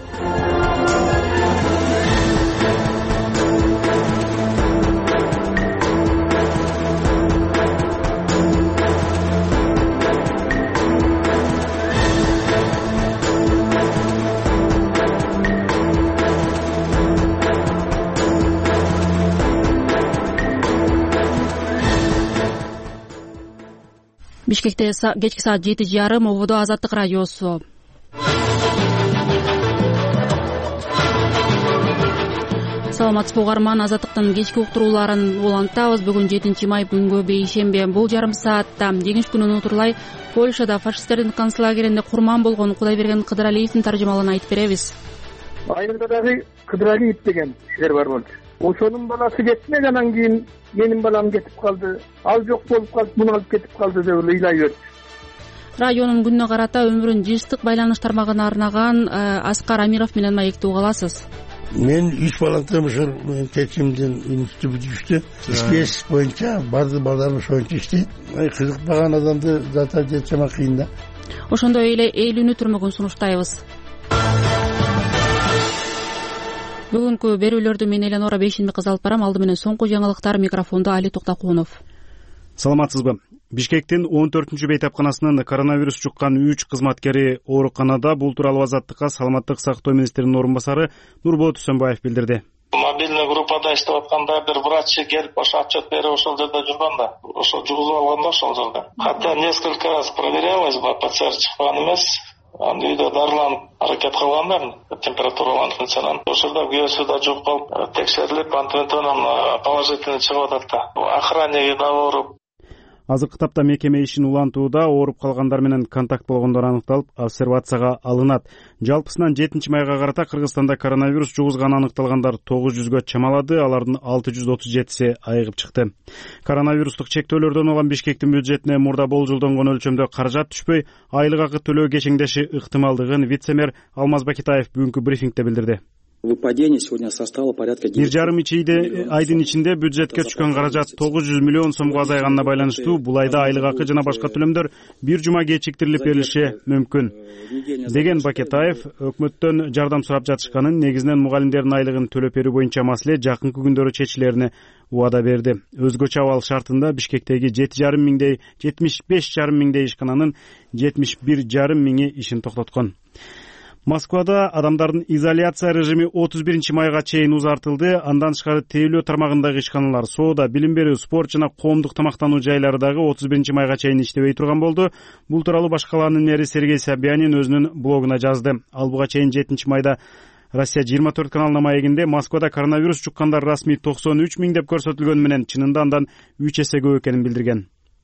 Бишкекте кечки саат жети жарым, ободо Азаттык радиосу. Саламатсызбы угарман, Азаттыктын кечки уктурууларын улантабыз. Бүгүн жетинчи май күнгө бейшембе. Бул жарым саатта жеңиш күнүн утурлай Польшада фашисттердин концлагеринде курман болгон Кудайберген Кыдыралиевдин таржымалын айтып беребиз. Айында дагы Кыдыралиев деген кишилер бар болчу. Ошонун баласы кетмек, анан кийин менин балам кетип калды, ал жок болуп калып, муну алып кетип калды деп ыйлай берди. Радионун күнүнө карата өмүрүн жыныстык байланыш тармагына арнаган Аскар Амиров менен маектүү каласыз. Мен үч балантым ушул чечимдин институту бүтүштү. Спес боюнча бардык балдарым ошончо иштейт. Кызыкпаган адамды зата жетчема кыйын да. Ошондой эле ээлүүнү түрмөгүн сунуштайбыз. Бүгүнкү берүүлөрдү мен Эленора Бейшинбек кыз алып барам. Алды менен соңку жаңылыктар, микрофондо Али Токтакунов. Саламатсызбы. Бишкектин он төртүнчү бейтапканасынын коронавирус жуккан үч кызматкери ооруканада. Бул тууралуу Азаттыкка саламаттык сактоо министринин орун басары Нурболот Үсөнбаев билдирди. Мобильный группада иштеп атканда бир врач келип ошо отчет берип ошол жерде жүргөн да. Ошо жугузуп алган да ошол жерде. Хотя несколько раз проверялось, ПЦР чыккан эмес. Аны үйдө дарыланып аракет кылгандар, температураланып анан ошолда вирусу да жугуп калып текшерилип, антиден положительный чыгып атат да. Охранники да ооруп. Азыркы тапта мекеме ишин улантууда, ооруп калгандар менен контакт болгондор аныкталып, обсервацияга алынат. Жалпысынан жетинчи майга карата Кыргызстанда коронавирус жугузганы аныкталгандар тогуз жүзгө чамалады, алардын алты жүз отуз жетиси айыгып чыкты. Коронавирустук чектөөлөрдөн улган Бишкектин бюджетине мурда болжолдонгон өлчөмдө каражат түшпөй, айлык акы төлөө кечеңдеши ыктымалдыгын вице-мэр Алмаз Бакитаев бүгүнкү брифингде билдирди. Выпадение сегодня составило порядка бир жарым айдын ичинде бюджетке түшкөн каражат тогуз жүз миллион сомго азайганына байланыштуу. Бул айда айлык акы жана башка төлөмдөр бир жума кечиктирилип берилиши мүмкүн деген Бакетаев өкмөттөн жардам сурап жатышканын, негизинен мугалимдердин айлыгын төлөп берүү боюнча маселе жакынкы күндөрү чечилерине убада берди. Өзгөчө абал шартында Бишкектеги жети жарым миңдей жетимиш беш жарым миңдей ишкананын жетимиш бир жарым миңи ишин токтоткон. Москвада адамдардын изоляция режими отуз биринчи майга чейин узартылды. Андан тышкары тейлөө тармагындагы ишканалар, соода, билим берүү, спорт жана коомдук тамактануу жайлары дагы отуз биринчи майга чейин иштебей турган болду. Бул тууралуу баш калаанын мэри Сергей Собянин өзүнүн блогуна жазды. Ал буга чейин жетинчи майда Россия жыйырма төрт каналына маегинде Москвада коронавирус жуккандар расмий токсон үч миң деп көрсөтүлгөнү менен чынында андан үч эсе көп экенин билдирген.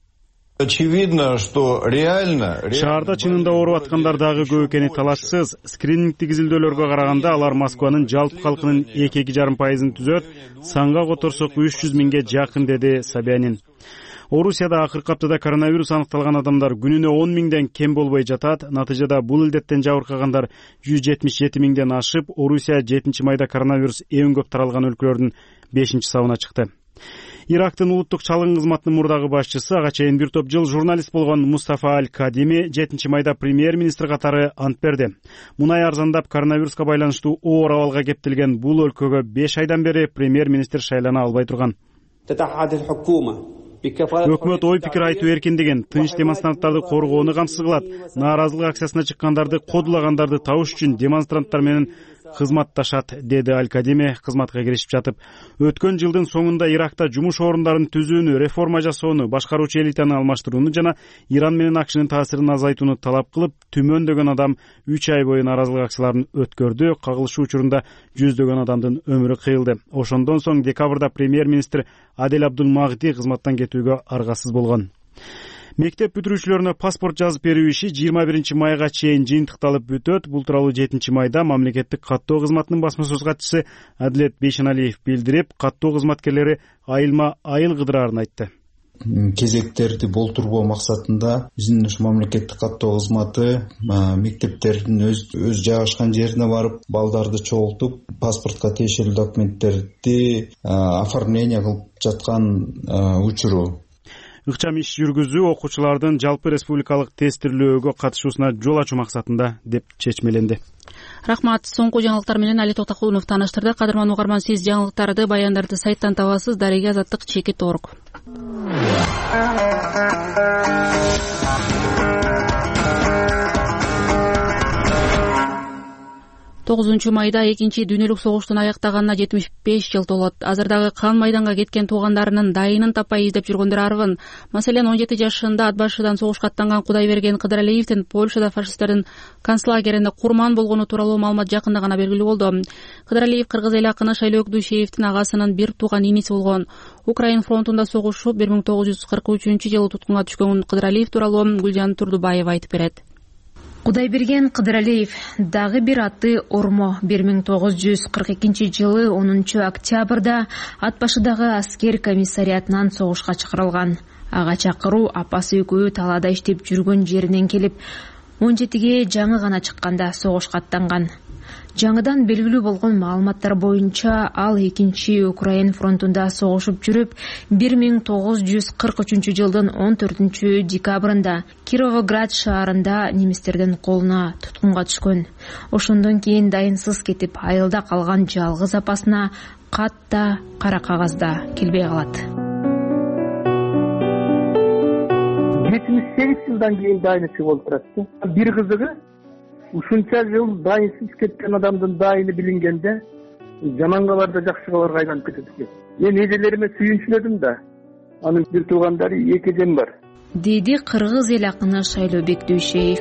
Очевидно, что реально шаарда чынында ооруп аткандар дагы көп экени талашсыз. Скринингтик изилдөөлөргө караганда алар Москванын жалпы калкынын эки эки жарым пайызын түзөт. Санга которсок үч жүз миңге жакын, деди Собянин. Орусияда акыркы аптада коронавирус аныкталган адамдар күнүнө он миңден кем болбой жатат. Натыйжада бул илдеттен жабыркагандар жүз жетимиш жети миңден ашып, Орусия жетинчи майда коронавирус эң көп таралган өлкөлөрдүн бешинчи сабына чыкты. Ирактын улуттук чалгын кызматынын мурдагы башчысы, ага чейин бир топ жыл журналист болгон Мустафа Аль-Кадими жетинчи майда премьер-министр катары ант берди. Мунай арзандап коронавируска байланыштуу оор абалга кептелген бул өлкөгө беш айдан бери премьер-министр шайлана албай турган. Өкмөт ой пикир айтуу эркиндигин, тынч демонстранттарды коргоону камсыз кылат. Нааразылык акциясына чыккандарды, кодулагандарды табыш үчүн демонстранттар менен кызматташат, деди Аль-Кадими кызматка киришип жатып. Өткөн жылдын соңунда Иракта жумуш орундарын түзүүнү, реформа жасоону, башкаруучу элитаны алмаштырууну жана Иран менен АКШнын таасирин азайтууну талап кылып, түмөндөгөн адам үч ай бою нааразылык акцияларын өткөрдү. Кагылышуу учурунда жүздөгөн адамдын өмүрү кыйылды. Ошондон соң декабрда премьер-министр Адель Абдул-Магди кызматтан кетүүгө аргасыз болгон. Мектеп бүтүрүүчүлөрүнө паспорт жазып берүү иши жыйырма биринчи майга чейин жыйынтыкталып бүтөт. Бул тууралуу жетинчи майда мамлекеттик каттоо кызматынын басма сөз катчысы Адилет Бейшеналиев билдирип, каттоо кызматкерлери айылма айыл кыдыраарын айтты. Кезектерди болтурбоо максатында биздин ушу мамлекеттик каттоо кызматы мектептердин өз өз жайгашкан жерине барып, балдарды чогултуп, паспортко тиешелүү документтерди оформление кылып жаткан учуру. Ыкчам иш жүргүзүү окуучулардын жалпы республикалык тестирлөөгө катышуусуна жол ачуу максатында деп чечмеленди. Рахмат. Соңку жаңылыктар менен Али Токтокулунов тааныштырды. Кадырман угарман, сиз жаңылыктарды, баяндарды сайттан табасыз. Дареги азаттык чекит орг. тогузунчу майда экинчи дүйнөлүк согуштун аяктаганына жетимиш беш жыл толот. Азыр дагы кан майданга кеткен туугандарынын дайынын таппай издеп жүргөндөр арбын. Маселен, он жети жашында ат башыдан согушка аттанган Кудайберген Кыдыралиевдин Польшада фашисттердин концлагеринде курман болгону тууралуу маалымат жакында гана белгилүү болду. Кыдыралиев кыргыз эл акыны Шайлөөк Дүйшеевдин агасынын бир тууган иниси болгон. Украин фронтунда согушуп, бир миң тогуз жүз кырк үчүнчү жылы туткунга түшкөн Кыдыралиев тууралуу Гүлжан Турдубаева айтып берет. Кудайберген Кыдыралиев дагы бир аты Ормо. бир миң тогуз жүз кырк экинчи жылы онунчу октябрда ат башыдагы аскер комиссариатынан согушка чакырылган. Ага чакыруу апасы экөө талаада иштеп жүргөн жеринен келип, он жетиге жаңы гана чыкканда согушка аттанган. Жаңыдан белгилүү болгон маалыматтар боюнча ал экинчи Украин фронтунда согушуп жүрүп, бир миң тогуз жүз кырк үчүнчү жылдын он төртүнчү декабрында Кировоград шаарында немистердин колуна туткунга түшкөн. Ошондон кийин дайынсыз кетип, айылда калган жалгыз апасына кат да, кара кагазда келбей калат. жетимиш сегиз жылдан кийин дайынчы болуп турат. Бир кызыгы, ушунча жыл дайынсыз кеткен адамдын дайыны билингенде жаманга бар да жакшыга бар айланып кетет экен. Мен эжелериме сүйүнчүлөдүм да, анын бир туугандары эки эжем бар, деди кыргыз эл акыны Шайлообек Дүйшеев.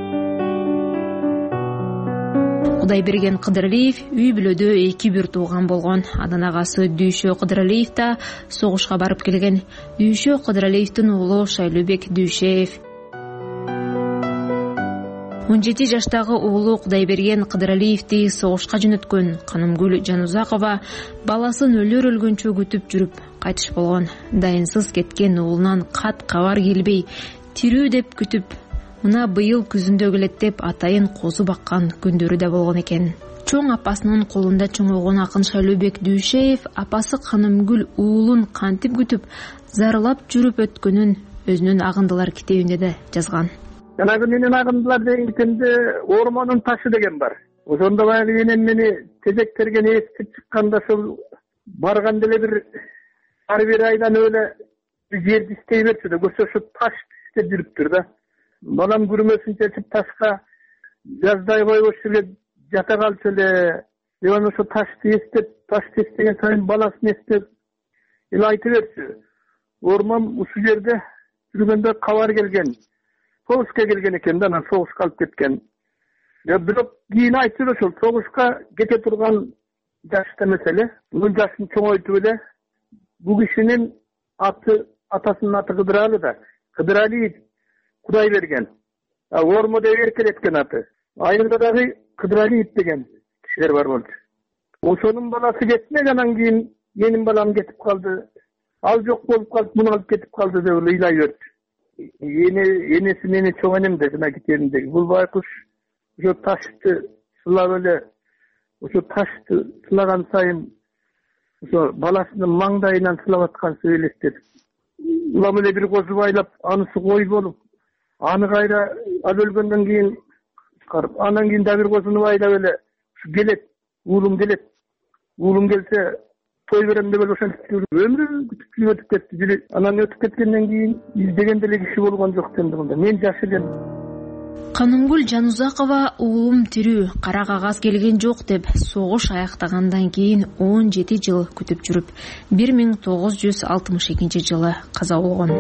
Кудайберген Кыдыралиев үй бүлөдө эки бир тууган болгон. Анын агасы Дүйшө Кыдыралиев да согушка барып келген. Дүйшө Кыдыралиевдин уулу Шайлообек Дүйшеев. он жети жаштагы уулу Кудайберген Кыдыралиевди согушка жөнөткөн Канымгүл Жанузакова баласын өлөр өлгөнчө күтүп жүрүп кайтыш болгон. Дайынсыз кеткен уулунан кат кабар келбей, тирүү деп күтүп, мына быйыл күзүндө келет деп атайын козу баккан күндөрү да болгон экен. Чоң апасынын колунда чоңойгон акын Шайлообек Дүйшеев апасы Канымгүл уулун кантип күтүп, зарлап жүрүп өткөнүн өзүнүн Агындылар китебинде да жазган. Жанагы менен Агындылар дегенде Ормонун ташы деген бар. Ошондо баягы энем мени тезектерген эстип чыкканда ошол барган деле бир ар бир айдан эле жерди иштей берчү да, көрсө ошо таш иштеп жүрүптүр да. Балам күрмөсүн чечип ташка жаздай койбош эле жата калчу эле. Мен ошо ташты эстеп, ташты эстеген сайын баласын эстеп эле айта берчү. Ормон ушул жерде жүргөндө кабар келген. Согушка келген экен да, анан согушка алып кеткен. Я бирок кийин айтты ошол согушка кете турган жашта меселе. Бул жашын чоңойтуп эле бул кишинин аты, атасынын аты Кыдыралы да. Кыдыралиев Кудайберген. А Ормо деп эркелеткен аты. Айылда дагы Кыдыралиев деген кишилер бар болчу. Ошонун баласы кетмек, анан кийин менин балам кетип калды. Ал жок болуп калып, муну алып кетип калды деп эле ыйлай берчү. Эне энеси мени чоң энем де жана кетеринде. Бул байкуш ошо ташты сылап эле, ошо ташты сылаган сайын ошо баласынын маңдайынан сылап аткансы элестет. Улам эле бир козу байлап, анысы кой болуп, аны кайра ал өлгөндөн кийин чыгарып, анан кийин дагы бир козуну байлап эле келет, уулум келет. Уулум келсе той берем деп эле ошентип өмүрү күтүп өтүп кетти. Анан өтүп кеткенден кийин издеген деле киши болгон жок эмди мында. Мен жаш элем. Канымгүл Жанузакова уулум тирүү, кара кагаз келген жок деп согуш аяктагандан кийин он жети жыл күтүп жүрүп, бир миң тогуз жүз алтымыш экинчи жылы каза болгон.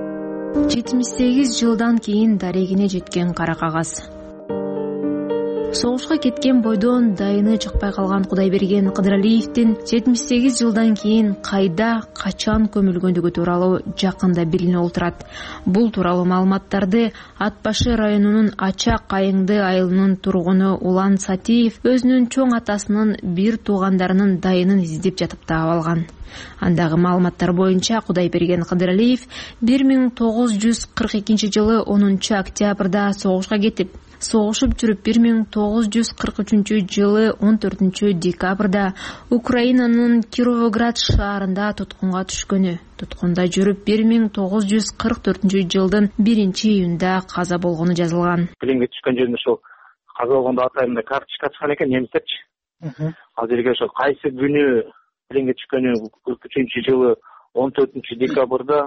жетимиш сегиз жылдан кийин дарегине жеткен кара кагаз. Согушка кеткен бойдон дайыны чыкпай калган Кудайберген Кыдыралиевдин жетимиш сегиз жылдан кийин кайда, качан көмүлгөндүгү тууралуу жакында билинип отурат. Бул тууралуу маалыматтарды Ат башы районунун Ачак Айыңды айылынын тургуну Улан Сатиев өзүнүн чоң атасынын бир туугандарынын дайынын издеп жатып таап алган. Андагы маалыматтар боюнча Кудайберген Кыдыралиев бир миң тогуз жүз кырк экинчи жылы онунчу октябрда согушка кетип, согушуп жүрүп бир миң тогуз жүз кырк үчүнчү жылы он төртүнчү декабрда Украинанын Кировоград шаарында туткунга түшкөнү. Туткунда жүрүп бир миң тогуз жүз кырк төртүнчү жылдын биринчи июнда каза болгону жазылган. Пленге түшкөн жеринде ошол каза болгондо атайында карточка чыккан экен немистерчи. Ал жерге ошол кайсы күнү пленге түшкөнү кырк үчүнчү жылы он төртүнчү декабрда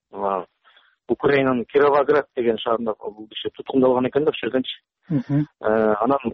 Украинанын Кировоград деген шаарында бул киши туткундалган экен да ошол жерденчи. Анан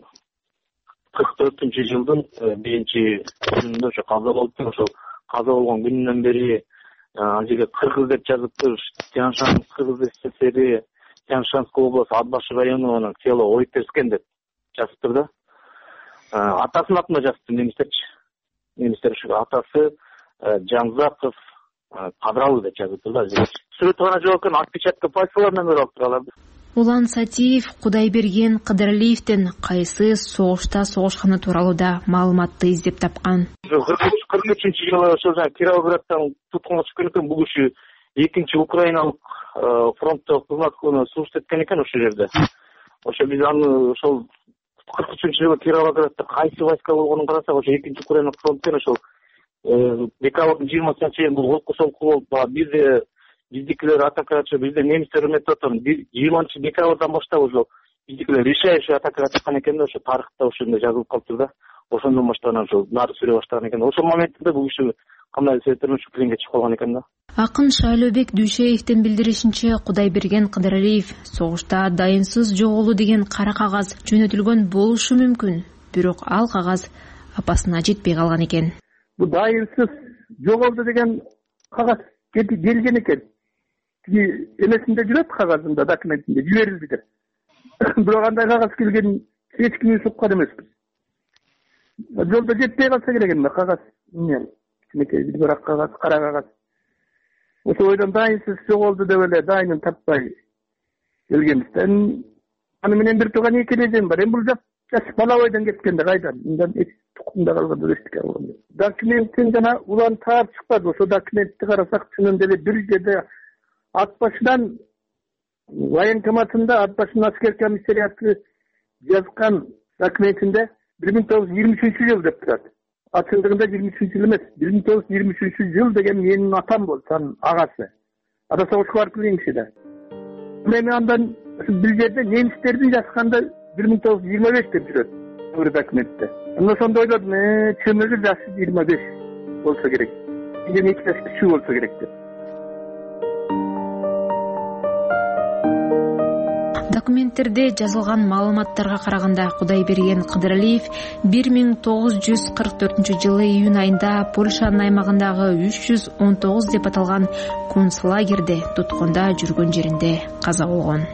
кырк төртүнчү жылдын биринчи июнунда ошо каза болуптур. Ошол каза болгон күнүнөн бери ал жерге кыргыз деп жазыптыр. Тянь-Шань кыргыз СССР, Тянь-Шанская область, Ат башы району, анан село Ойтерскен деп жазыптыр да. Атасынын атына жазыптыр немистерчи. Немистер ошо атасы Жанзаков Кадралы деп жазыптыр да. Сүрөтү гана жок экен, отпечатка пальцаларынан көрүп алыптыр аларды. Улан Сатиев Кудайберген Кыдыралиевдин кайсы согушта согушканы тууралуу да маалыматты издеп тапкан. кырк үчүнчү жылы ошол Кировоградтан туткунга түшкөн экен. Бул киши экинчи Украиналык фронтто кызмат кылууна служба эткен экен ошол жерде. Ошо биз аны ошол кырк үчүнчү жылы Кировоградда кайсы войска болгонун карасак, ошо экинчи Украиналык фронттен ошол декабрдын жыйырмасынчы чейин бул колку солку болуп, бизде биздикилер атакага чыгып, бизде немистер үмөт отон жыйырманчы декабрдан баштап ошо биздикилер решающий атакага чыккан экен да, ошо тарыхта ошондой жазылып калыптыр да. Ошондон баштап ошо нары сүрө баштаган экен. Ошол моментте бул киши кандай себептерден ушу пленге чыгып калган экен да. Акын Шайлообек Дүйшеевдин билдиришинче, Кудайберген Кыдыралиев согушта дайынсыз жоголуу деген кара кагаз жөнөтүлгөн болушу мүмкүн, бирок ал кагаз апасына жетпей калган экен. Бул дайынсыз жоголду деген кагаз келген экен. Эмесинде жүрөт, кагазында, документинде жиберилди деп. Бирок андай кагаз келген эч кимди суккан эмеспиз. Жолдо жетпей калса керек эми кагаз. Эмне? Кичинекей бир кагаз, кара кагаз. Ошо ойдон дайынсыз жоголду деп эле дайынын таппай келгендиктен аны менен бир тууган эки эле бар. Эми бул жаш бала бойдон кеткенде кайдан? Мындан эч тукумда калганда эчтеке болгон. Документтен жана улан таап чыкпады. Ошо документти карасак чынында эле бир жерде Ат башынан военкоматында Ат башынын аскер комиссариаты жазган документинде бир миң тогуз жүз жыйырма үчүнчү жыл деп турат. Ачындыгында жыйырма үчүнчү жыл эмес, бир миң тогуз жүз жыйырма үчүнчү жыл деген менин атам болду, анын агасы. Ата согушка барып келген киши да. Эми андан бир жерде немистердин жазганда бир миң тогуз жүз жыйырма беш деп жүрөт бул документте. Андан ошондо ойлодум, э, чыныгы жашы жыйырма беш болсо керек. Менден эки жаш кичүү болсо керек деп. Документтерде жазылган маалыматтарга караганда Кудайберген Кыдыралиев бир миң тогуз жүз кырк төртүнчү жылы июнь айында Польшанын аймагындагы үч жүз он тогуз деп аталган концлагерде туткунда жүргөн жеринде каза болгон.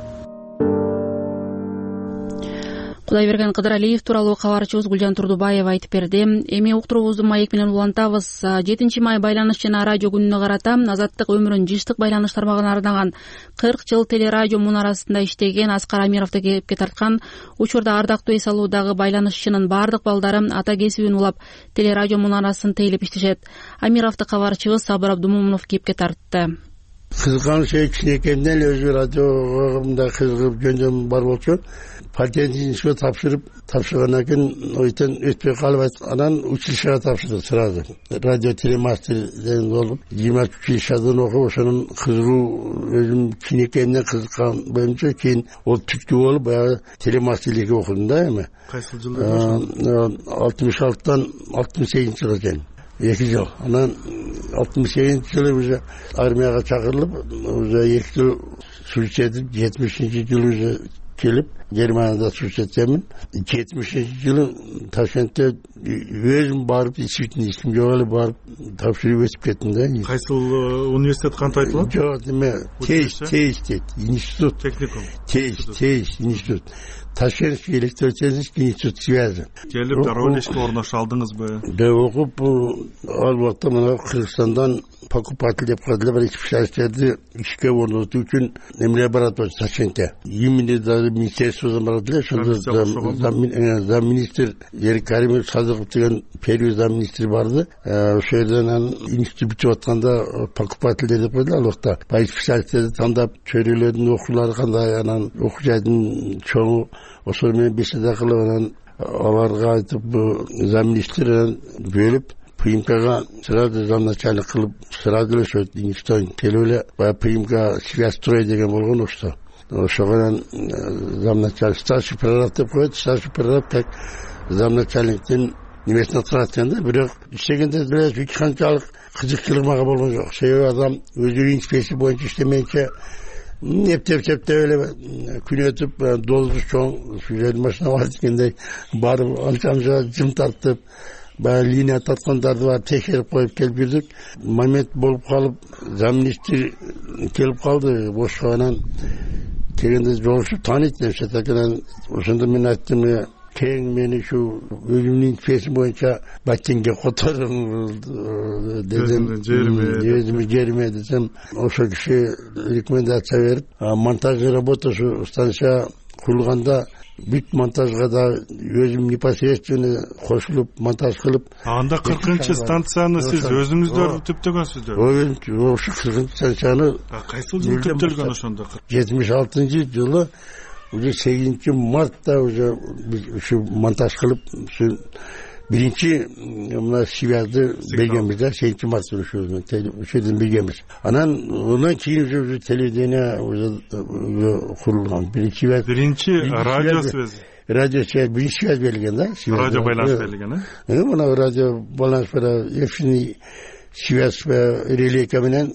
Кудайберген Кыдыралиев тууралуу кабарчыбыз Гүлжан Турдубаева айтып берди. Эми уктуруубузду маек менен улантабыз. жетинчи май байланыш жана радио күнүнө карата Азаттык өмүрүн жыштык байланыш тармагына арнаган кырк жыл телерадио мунарасында иштеген Аскар Амировду кепке тарткан учурда ардактуу эс алуудагы байланышчынын бардык балдары ата кесибин улап телерадио мунарасын тейлеп иштешет. Амировду кабарчыбыз Сабыр Абдумомунов кепке тартты. Кызган şey кичинекейимден эле өзү радиого мындай кызыгып жөн-жөн бар болчу. Патентинчиге тапшырып, тапшыргандан кийин ойтон өтпөй калып, анан училищеге тапшырдым сразу. Радио телемастер деген болуп, жыйырма үч училищедан окуп, ошонун кызыгуу өзүм кичинекейимден кызыккан боюнча кийин ол түштүү болуп, баягы телемастерликке окудум да эми. Кайсы жылы? алтымыш алтыдан алтымыш сегизинчи жылга чейин. эки жыл. Анан алтымыш сегизинчи жылы уже армияга чакырылып, уже эки жыл служить этип, жетимишинчи жылы уже келип Германияда служить этемин. жетимишинчи жылы Ташкентте өзүм барып действительно эч ким жок эле барып тапшырып өтүп кеттим да. Кайсыл университет кантип айтылат? Жок, эме ТЭИС, ТЭИС дейт, институт. Техникум. ТЭИС, ТЭИС институт. Ташкентский электротехнический институт связи. Келип дароо ишке орношу алдыңызбы? Да, окуп ал убакта мына Кыргызстандан покупатель деп кадылып бир специалисттерди ишке орнотуу үчүн эмне барат болчу Ташкентке. Имени даже министерстводон барат эле, ошондо замминистр Ерик Каримов Садыков деген первый замминистр барды. Ошол жерден институт бүтүп атканда покупательдер деп койду ал убакта. Бай специалисттерди тандап, чөйрөлөрдүн окуулары кандай, анан окуу жайдын чоңу ошол менен беседа кылып, анан аларга айтып замминистр бөлүп приимкага сразу замначальник кылып сразу эле ошо институттан келип эле баягы приимка связь строй деген болгон ошто. Ошого замначальник старший прораб деп коет, старший прораб как замначальниктин немесине турат экен да, бирок иштегенде деле эч канчалык кызыкчылык мага болгон жок. Себеби адам өзү инспекция боюнча иштемейинче эптеп-эптеп эле күн өтүп дозу чоң сүйлөдү машина бар дегендей барып анча-анча жым тартып баягы линия тарткандарды барып текшерип коюп келип жүрдүк. Момент болуп калып замминистр келип калды бошко, анан келгенде жолугушуп тааныйт нерсе экен. Ошондо мен айттым, кең мени ушу өзүмдүн инспекция боюнча баттенге которуң дедим, өзүмө жериме десем, ошол киши рекомендация берип, монтажный работа ушу станция курулганда бүт монтажга да өзүм непосредственно кошулуп монтаж кылып. Анда кыркынчы станцияны сиз өзүңүздөр түптөгөнсүздөр? Ошо кыркынчы станцияны кайсыл жылы түптөлгөн ошондо? жетимиш алтынчы жылы уже сегизинчи мартта уже ушу монтаж кылып, биринчи мына связьды бергенбиз да, сегизинчи мартта ошо жерден бергенбиз. Анан андан кийин уже телевидение уже курулган. Биринчи биринчи радио связь. Радио связь биринчи связь берилген да. Радио байланыш берилген, э? Мына радио байланыш эфирный связь релейка менен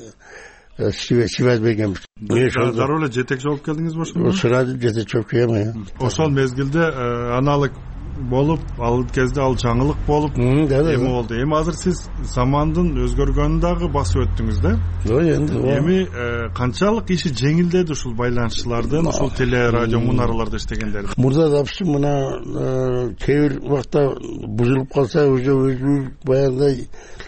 связь бергенбиз. Дароо эле жетекчи болуп келдиңизби ошондо? Сразу жетекчи болуп келем. Ошол мезгилде аналык болуп, ал кезде ал жаңылык болуп эми болду. Эми азыр сиз замандын өзгөргөнүн дагы басып өттүңүз да? Эми канчалык иши жеңилдеди ушул байланышчылардын, ушул теле радио мунараларда иштегендердин? Мурда допустим мына кээ бир убакта бузулуп калса уже өзү баягындай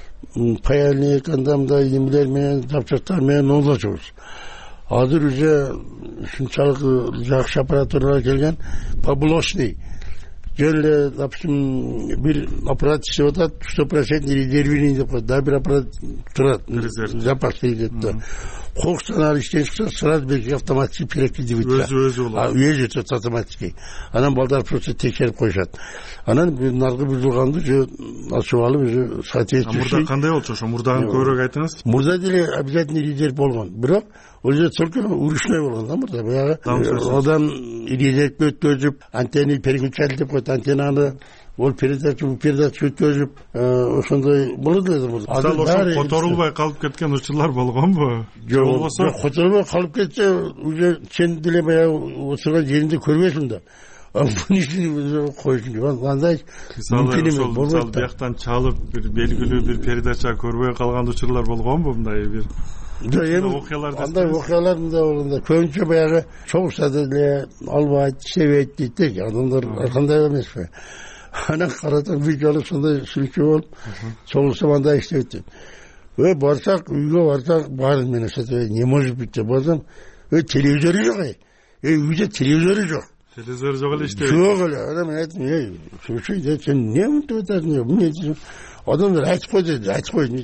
паяльник андамдай эмелер менен запчастар менен оңдочубуз. Азыр уже ушунчалык жакшы аппаратуралар келген, поблочный. Жөн эле, допустим, бир аппарат иштеп атат, сто процент резервированный деп коет, да бир аппарат турат, запас дейт да. Кокстан иштен чыкса, сразу бир автоматически перекидывать. Өзү-өзү болот. Өзү автоматически. Анан балдар просто текшерип коюшат. Анан наркы бузулганды же ачып алып, же соответствующий. Мурда кандай болчу ошо? Мурдагы көбүрөөк айтыңыз. Мурда деле обязательно резерв болгон. Бирок уже только уручной болгон да мурда. Баягы адам резервке өткөзүп, антенны переключатель деп коет, антеннаны ол передача передача өткөзүп, ошондой болот эле мурда. Азыр ошо которулбай калып кеткен учурлар болгонбу? Жок, болбосо которулбай калып кетсе, уже сен деле баягы отурган жеринде көрбөйсүң да. Буну ишин коюшун андай мүмкүн эмес. Мисалы бияктан чалып бир белгилүү бир передача көрбөй калган учурлар болгонбу мындай бир? Жок, эми андай окуялар мындай болгондо көбүнчө баягы чогулса деле албайт, иштебейт дейт да, адамдар кандай эмеспи? Анан карасаң бир жолу сондай сүлчү болуп, чогулса мындай иштебейт дейт. Ой, барсак, үйгө барсак, баарын мен эсете, не может быть деп болсам, ой, телевизору жок, эй, үйдө телевизору жок. Телевизор жок эле иштебейт. Жок эле, анан мен айттым, эй, слушай, сен эмне мынтип атасың, эмне дейсиң? Адамдар айтып кой деди, айтып кой.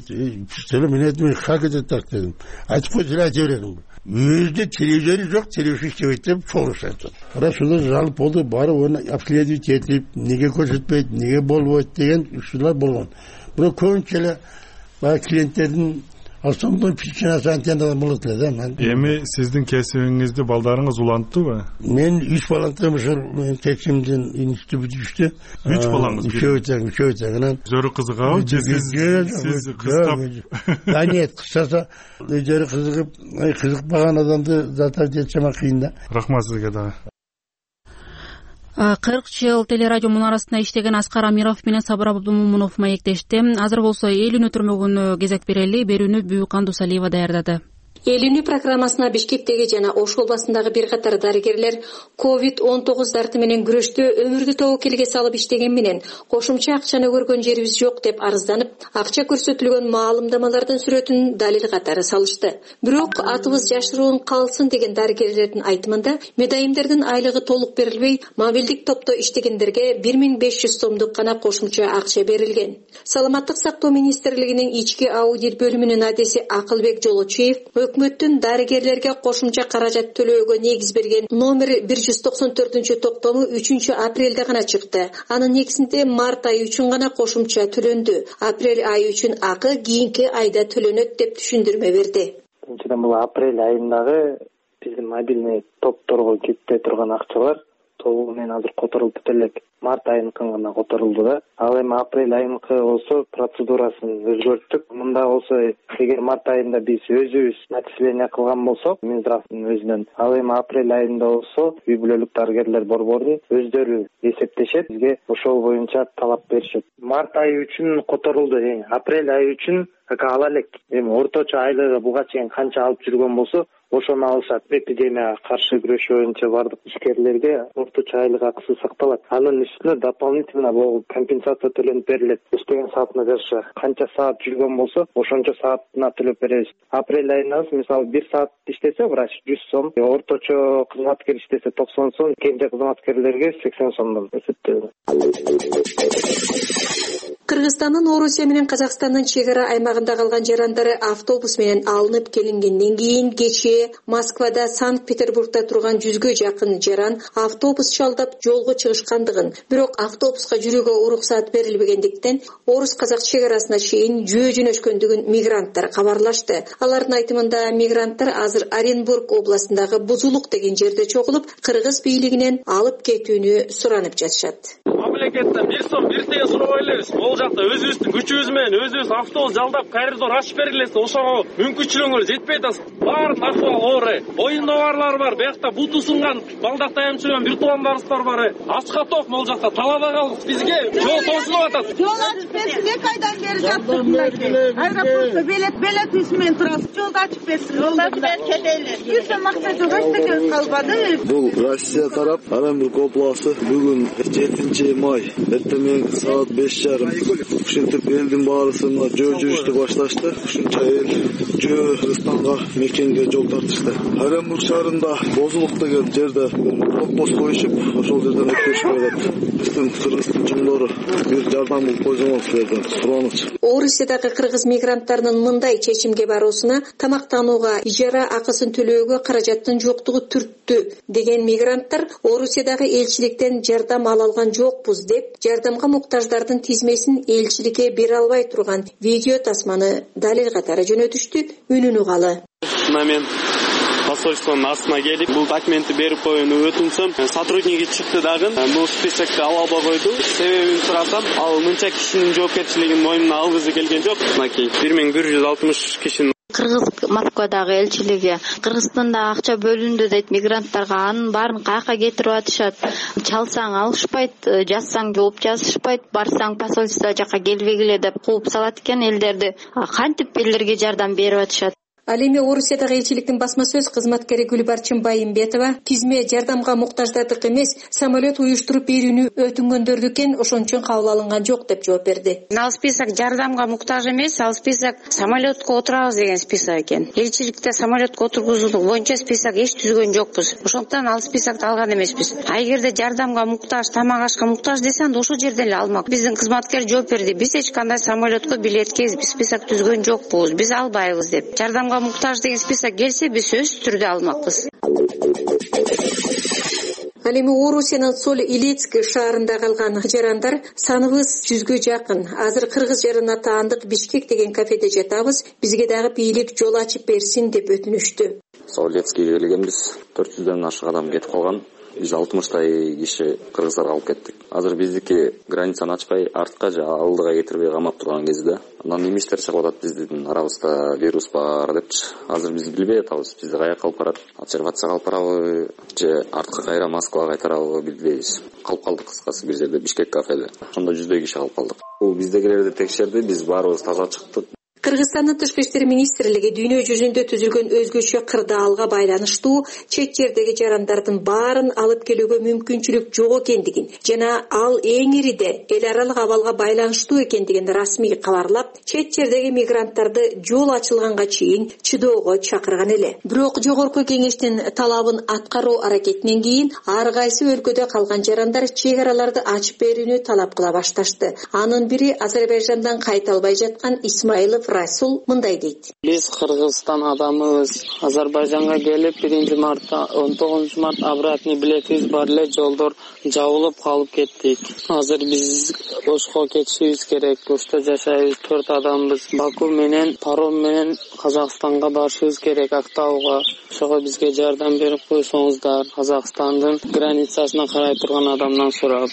Мен айттым, как это так дедим. Айтып кой, деле айта бередим. Өзүдө телевизору жок, телевизор иштебейт деп чогулушат. Ошондо жалып болду, барып оны обследовать этип, неге көрсөтпөйт, неге болбойт деген учурлар болгон. Бирок көбүнчө эле баягы клиенттердин основной причинасы антеннадан болот эле да. Эми сиздин кесибиңизди балдарыңыз уланттыбы? Мен үч балантым ошол кесибимдин институту бүтүштү. Үч балаңыз? Үчөө тең, үчөө тең. Анан өздөрү кызыгабы же сиз кызыксап? Да нет, кысаса өздөрү кызыгып, кызыкпаган адамды затар жетсем кыйын да. Рахмат сизге дагы. кырк жыл телерадио мунарасында иштеген Аскар Амиров менен Сабыр Абдумомунов маектешти. Азыр болсо эл үнү түрмөгүнө кезек берели. Берүүнү Бүйүк Салиева даярдады. Эл үнү программасына Бишкектеги жана Ош областындагы бир катар дарыгерлер ковид он тогуз дарты менен күрөштө өмүрдү тобокелге салып иштеген менен кошумча акчаны көргөн жерибиз жок деп арызданып, акча көрсөтүлгөн маалымдамалардын сүрөтүн далил катары салышты. Бирок атыбыз жашыруун калсын деген дарыгерлердин айтымында медайимдердин айлыгы толук берилбей, мобилдик топто иштегендерге бир миң беш жүз сомдук гана кошумча акча берилген. Саламаттык сактоо министрлигинин ички аудит бөлүмүнүн адеси Акылбек Жолочуев өкмөттүн дарыгерлерге кошумча каражат төлөөгө негиз берген номер бир жүз токсон төртүнчү токтому үчүнчү апрелде гана чыкты. Анын негизинде март айы үчүн гана кошумча төлөндү. Апрель айы үчүн акы кийинки айда төлөнөт деп түшүндүрмө берди. Биринчиден бул апрель айындагы биздин мобильный топторго кетпей турган акчалар толугу менен азыр которулуп бүт элек. Март айыныкын гана которулду да. Ал эми апрель айыныкы болсо процедурасын өзгөрттүк. Мында болсо эгер март айында биз өзүбүз начисление кылган болсок, Минздравдын өзүнөн, ал эми апрель айында болсо үй бүлөлүк дарыгерлер борбору өздөрү эсептешет, бизге ошол боюнча талап беришет. Март айы үчүн которулду, апрель айы үчүн ала элек. Эми орточо айлыгы буга чейин канча алып жүргөн болсо, ошону алышат. Эпидемияга каршы күрөшүү боюнча бардык ишкерлерге орточо айлык акысы сакталат. Анын үстүнө дополнительно бул компенсация төлөнүп берилет. Иштеген саатына жараша канча саат жүргөн болсо, ошончо саатына төлөп беребиз. Апрель айында мисалы бир саат иштесе врач жүз сом, орточо кызматкер иштесе токсон сом, кенже кызматкерлерге сексен сомдон эсептелет. Кыргызстандын Орусия менен Казакстандын чек ара аймагында калган жарандары автобус менен алынып келингенден кийин кечээ Москвада, Санкт-Петербургда турган жүзгө жакын жаран автобус чалдап жолго чыгышкандыгын, бирок автобуска жүрүүгө уруксат берилбегендиктен Орус-Казак чек арасына чейин жөө жөнөшкөндүгүн мигранттар кабарлашты. Алардын айтымында мигранттар азыр Оренбург областындагы Бузулук деген жерде чогулуп, кыргыз бийлигинен алып кетүүнү суранып жатышат. Мамлекеттен бир сом бир тиен сурабай элебиз. Ол жакта өзүбүздүн күчүбүз менен өзүбүз автобус жалдап коридор ачып бергилесе, ошого мүмкүнчүлүгүңөр жетпей атасыз. Баарын акыбал оор. Оюнда барлар бар, биякта буту сынган балдакта эмчилген бир туугандарыбыздар бар. Ачка ток могул жакта талаада калдык. Бизге жол тосулуп атат. Жол ачып берсин, эки айдан бери жатып. Аэропортто белет белет исмен турасыз. Жолду ачып берсин. Жолду бери кетели. Бир сом акча жок, эчтеке калбады. Бул Россия тарап Оренбург областы бүгүн жетинчи май эртең саат беш жарым ушинтип элдин баарысына жөө жүрүштү башташты. Ушунча эл жөө Кыргызстанга мекенге жол тартышты. Оренбург шаарында Бозулук деген жерде блокпост коюшуп, ошол жерден өтүшүп атат. Биздин кыргыздын жумдору бир жардам кылып койсоңуз силерден суранычы. Орусиядагы кыргыз мигранттарынын мындай чечимге баруусуна тамактанууга ижара акысын төлөөгө каражаттын жоктугу түрттү деген мигранттар Орусиядагы элчиликтен жардам ала алган жокпуз деп, жардамга муктаждардын тизмесин элчиликке бере албай турган видео тасманы далил катары жөнөтүштү. Үнүн угалы. Мен посольствонун астына келип, бул документти берип коюуну өтүнсөм, сотрудниги чыкты дагы, бул списокто ала албай койду. Себебин сурасам, ал мынча кишинин жоопкерчилигин мойнуна алгысы келген жок. Мынакей бир миң бир жүз алтымыш кишинин Кыргыз Москвадагы элчилиги Кыргызстанда акча бөлүндү дейт мигранттарга, анын баарын каяка кетирип атышат. Чалсаң алышпайт, жазсаң жооп жазышпайт, барсаң посольство жака келбегиле деп кууп салат экен элдерди. Кантип элдерге жардам берип атышат? Ал эми Орусиядагы элчиликтин басма сөз кызматкери Гүлбар Чымбайымбетова тизме жардамга муктаждардык эмес, самолет уюштуруп берүүнү өтүнгөндөрдү экен, ошон үчүн кабыл алынган жок деп жооп берди. Ал список жардамга муктаж эмес, ал список самолетко отурабыз деген список экен. Элчиликте самолетко отургузуу боюнча список эч түзгөн жокпуз. Ошондуктан ал списокду алган эмеспиз. А эгерде жардамга муктаж, тамак ашка муктаж десе, анда ошол жерден эле алмак. Биздин кызматкер жооп берди. Биз эч кандай самолетко билетке список түзгөн жокпуз. Биз албайбыз деп. Жардамга муктаж деген список келсе, биз өз түрдө алмакпыз. Ал эми Орусиянын Соль-Илецк шаарында калган жарандар саныбыз жүзгө жакын. Азыр кыргыз жарына таандык Бишкек деген кафеде жатабыз. Бизге дагы бийлик жол ачып берсин деп өтүнүштү. Соль-Илецкке келгенбиз. төрт жүздөн ашык адам кетип калган. биз алтымыштай киши Кыргызстанга алып кеттик. Азыр биздики границаны ачпай, артка же алдыга кетирбей камап турган кезде анан немиштер чыгып атат биздин арабызда вирус бар депчи. Азыр биз билбей атабыз, бизди каяка алып барат, обсервацияга алып барабы же артка кайра Москвага кайтарабы билбейбиз. Калып калдык кыскасы бир жерде Бишкек кафеде. Ошондо жүздөй киши калып калдык. Бул биздегилерди текшерди, биз баарыбыз таза чыктык. Кыргызстандын Тышкы иштер министрлиги дүйнө жүзүндө түзүлгөн өзгөчө кырдаалга байланыштуу чет жердеги жарандардын баарын алып келүүгө мүмкүнчүлүк жок экендигин жана ал эң ириде эл аралык абалга байланыштуу экендигин расмий кабарлап, чет жердеги мигранттарды жол ачылганга чейин чыдоого чакырган эле. Бирок жогорку кеңештин талабын аткаруу аракетинен кийин ар кайсы өлкөдө калган жарандар чек араларды ачып берүүнү талап кыла башташты. Анын бири Азербайжандан кайта албай жаткан Исмаилов Расул мындай дейт. Биз Кыргызстан адамыбыз. Азербайжанга келип биринчи мартта он тогузунчу март обратный билетибиз бар эле, жолдор жабылып калып кеттик. Азыр биз Ошко кетишибиз керек. Ошто жашайбыз, төрт адамбыз. Баку менен паром менен Казакстанга барышыбыз керек, Актауга. Ошого бизге жардам берип койсоңуздар. Казакстандын границасына карай турган адамдан сурап.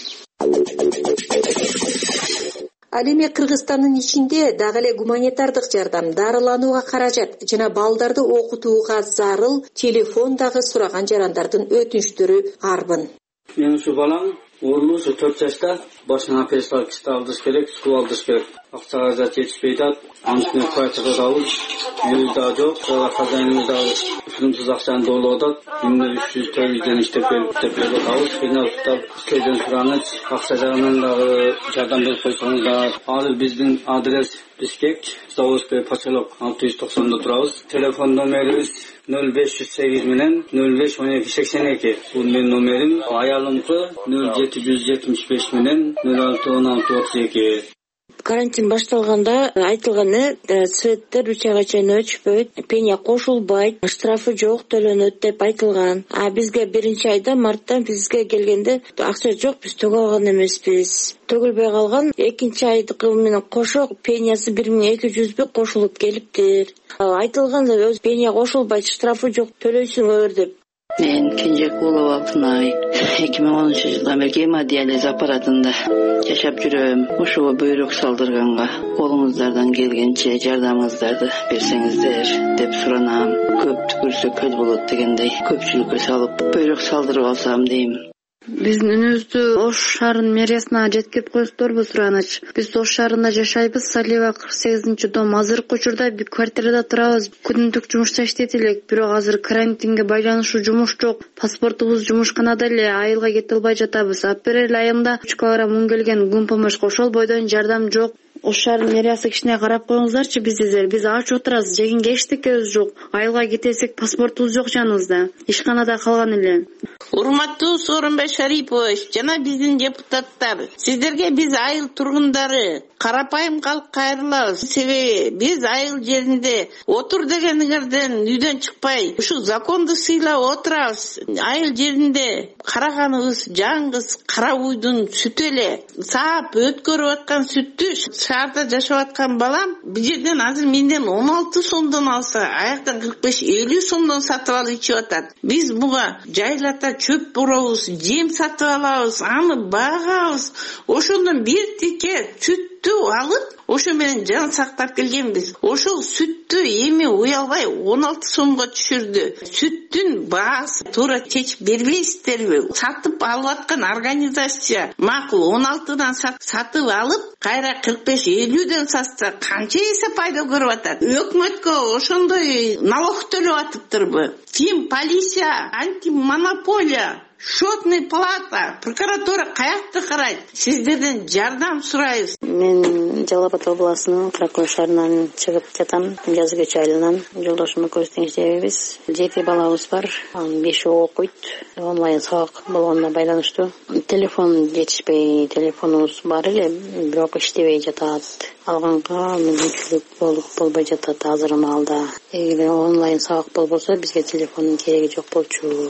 Ал эми Кыргызстандын ичинде дагы эле гуманитардык жардам, дарыланууга каражат жана балдарды окутууга зарыл телефон дагы сураган жарандардын өтүнүчтөрү арбын. Менин ушу балам уулу ушу төрт жашта, башына перистальтикти алдырыш керек, скул алдырыш керек. Акчага да жетишпей атат. Анын квартира дабыз, үйү да жок, хозяинimiz да ушунсуз акчаны доолоп атат. Күнүнө үч жүз теледен иштеп берип деп атабыз. Финансдан көйдөн суранып, акча жагынан дагы жардам берип койсоңуздар. Азыр биздин адрес Бишкек, Заводской поселок алты жүз токсондо турабыз. Телефон номерибиз нөл беш жүз сегиз менен нөл беш он эки сексен эки. Бул менин номерим. Аялымкы нөл жети жүз жетимиш беш менен нөл алты он алты отуз эки. Карантин башталганда айтылганы светтер үч айга чейин өчпөйт, пеня кошулбайт, штрафы жок, төлөнөт деп айтылган. А бизге биринчи айда мартта бизге келгенде акча жок, биз төгө алган эмеспиз. Төгүлбөй калган. Экинчи айдыкы менен кошо пенясы бир миң эки жүзбү кошулуп келиптир. Айтылган өз пеня кошулбайт, штрафы жок, төлөйсүңөр деп. Мен Кенжекулова Пынай. эки миң онунчу жылдан бери гемодиализ аппаратында жашап жүрөм. Ушуга буйрук салдырганга колуңуздардан келгенче жардамыңыздарды берсеңиздер деп суранам. Көп түкүрсө көл болот дегендей көпчүлүккө салып буйрук салдырып алсам дейм. Биздин үнүбүздү Ош шаарынын мэриясына жеткирип коесуздарбы сураныч. Биз Ош шаарында жашайбыз, Салева кырк сегизинчи дом. Азыркы учурда бир квартирада турабыз. Күндүк жумушта иштейт элек, бирок азыр карантинге байланыштуу жумуш жок. Паспортубуз жумушканада эле, айылга кете албай жатабыз. Апрель айында үч килограмм мун келген гумпомош ошол бойдон жардам жок. Ош шаарынын мэриясы кичине карап коюңуздарчы биздер. Биз ач отурабыз, жегенге эчтекебиз жок. Айылга кетесек паспортубуз жок жаныбызда. Ишканада калган эле. Урматтуу Сооронбай Шарипович жана биздин депутаттар, сиздерге биз айыл тургундары карапайым калып кайрылабыз. Себеби биз айыл жеринде отур дегениңерден үйдөн чыкпай, ушу законду сыйлап отурабыз. Айыл жеринде караганыбыз жаңгыз кара буйдун сүтү эле. Саап өткөрүп аткан сүттү шаарда жашап аткан балам бул жерден азыр менден он алты сомдон алса, аяктан кырк беш элүү сомдон сатып алып ичип атат. Биз буга жайлата чөп буробуз, жем сатып алабыз, аны багабыз. Ошондон бир тике сүттү алып, ошо менен жан сактап келгенбиз. Ошол сүттү эми уялбай он алты сомго түшүрдү. Сүттүн баасы туура чечип бербейсиздерби? Сатып алып аткан организация макул он алтыдан сатып алып, кайра кырк беш элүүдөн сатса канча эсе пайда көрүп атат? Өкмөткө ошондой налог төлөп атыптырбы? Ким? Полиция, антимонополия, счетный палата, прокуратура каякта карайт? Сиздерден жардам сурайбыз. Мен Жалал Абад областынын Кракой шаарынан чыгып жатам. Жазгычы айылынан жолдошум экөөбүз тең иштейбиз. Жети балабыз бар. Анын беши окуйт. Онлайн сабак болгонуна байланыштуу. Телефон жетишпей, телефонубуз бар эле, бирок иштебей жатат. Алганга мүмкүнчүлүк болуп болбой жатат азыр маалда. Эгер онлайн сабак болбосо бизге телефондун кереги жок болчу.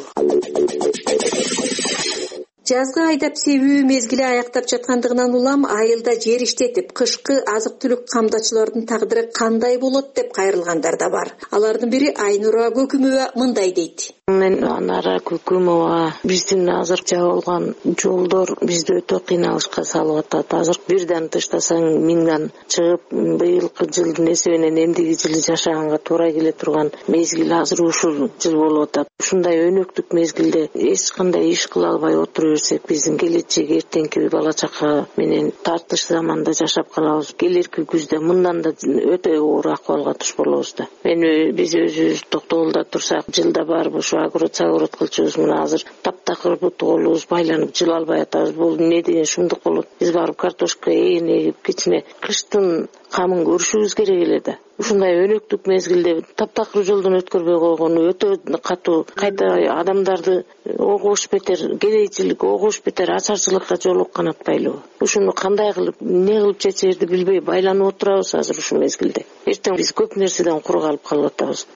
Жазгы айдап себүү мезгили аяктап жаткандыгынан улам айылда жер иштетип, кышкы азык-түлүк камдачылардын тагдыры кандай болот деп кайрылгандар да бар. Алардын бири Айнура Көкүмова мындай дейт. Мен Анара Көкөмова, биздин азыр жабылган жолдор бизди өтө кыйналышка салып атат. Азыр бирден тыштасаң миңден чыгып, быйылкы жылдын эсебинен эмдиги жылы жашаганга туура келе турган мезгил азыр ушул жыл болуп атат. Ушундай өнөктүк мезгилде эч кандай иш кыла албай отура берсек, биздин келечек эртеңки бала чака менен тартыш заманда жашап калабыз. Келерки күздө мындан да өтө оор акыбалга туш болобуз да. Мен биз өзүбүз токтогулда турсак, жылда барып ушу огород сагород кылчубуз. Мына азыр таптакыр буту колубуз байланып жыл албай атабыз. Бул эмне деген шумдук болот. Биз барып картошка эгин эгип кичине кыштын камын көрүшүбүз керек эле да. Ушундай өнөктүк мезгилде таптакыр жолдон өткөрбөй койгону өтө катуу, кайта адамдарды огош бетер, келечилик огош бетер ачарчылыкка жол канатпайлыбы? Ушуну кандай кылып, эмне кылып чечерди билбей байланып отурабыз азыр ушул мезгилде. Эртең биз көп нерседен кур калып калып атабыз.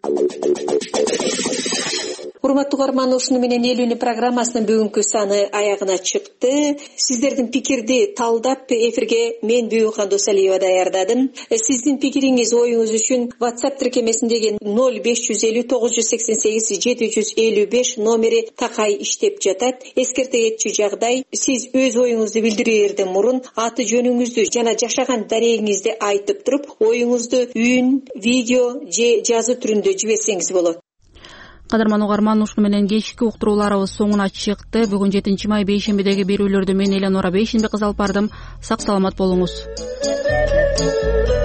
Урматтуу угарман, ушуну менен элүүнү программасынын бүгүнкү саны аягына чыкты. Сиздердин пикирди талдап эфирге мен Бүйүкхан Досалиева даярдадым. Сиздин пикириңиз, оюңуз үчүн WhatsApp тиркемесиндеги ноль беш жүз элүү тогуз жүз сексен сегиз жети жүз элүү беш номери такай иштеп жатат. Эскерте кетчү жагдай, сиз өз оюңузду билдирээрден мурун аты жөнүңүздү жана жашаган дарегиңизди айтып туруп, оюңузду үн, видео же жазуу түрүндө жиберсеңиз болот. Кадырман угарман, ушуну менен кечки уктурууларыбыз соңуна чыкты. Бүгүн жетинчи май бейшембидеги берүүлөрдү мен Эленора Бейшенбек кыз алып бардым. Сак саламат болуңуз.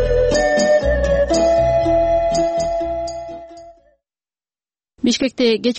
Бишкекте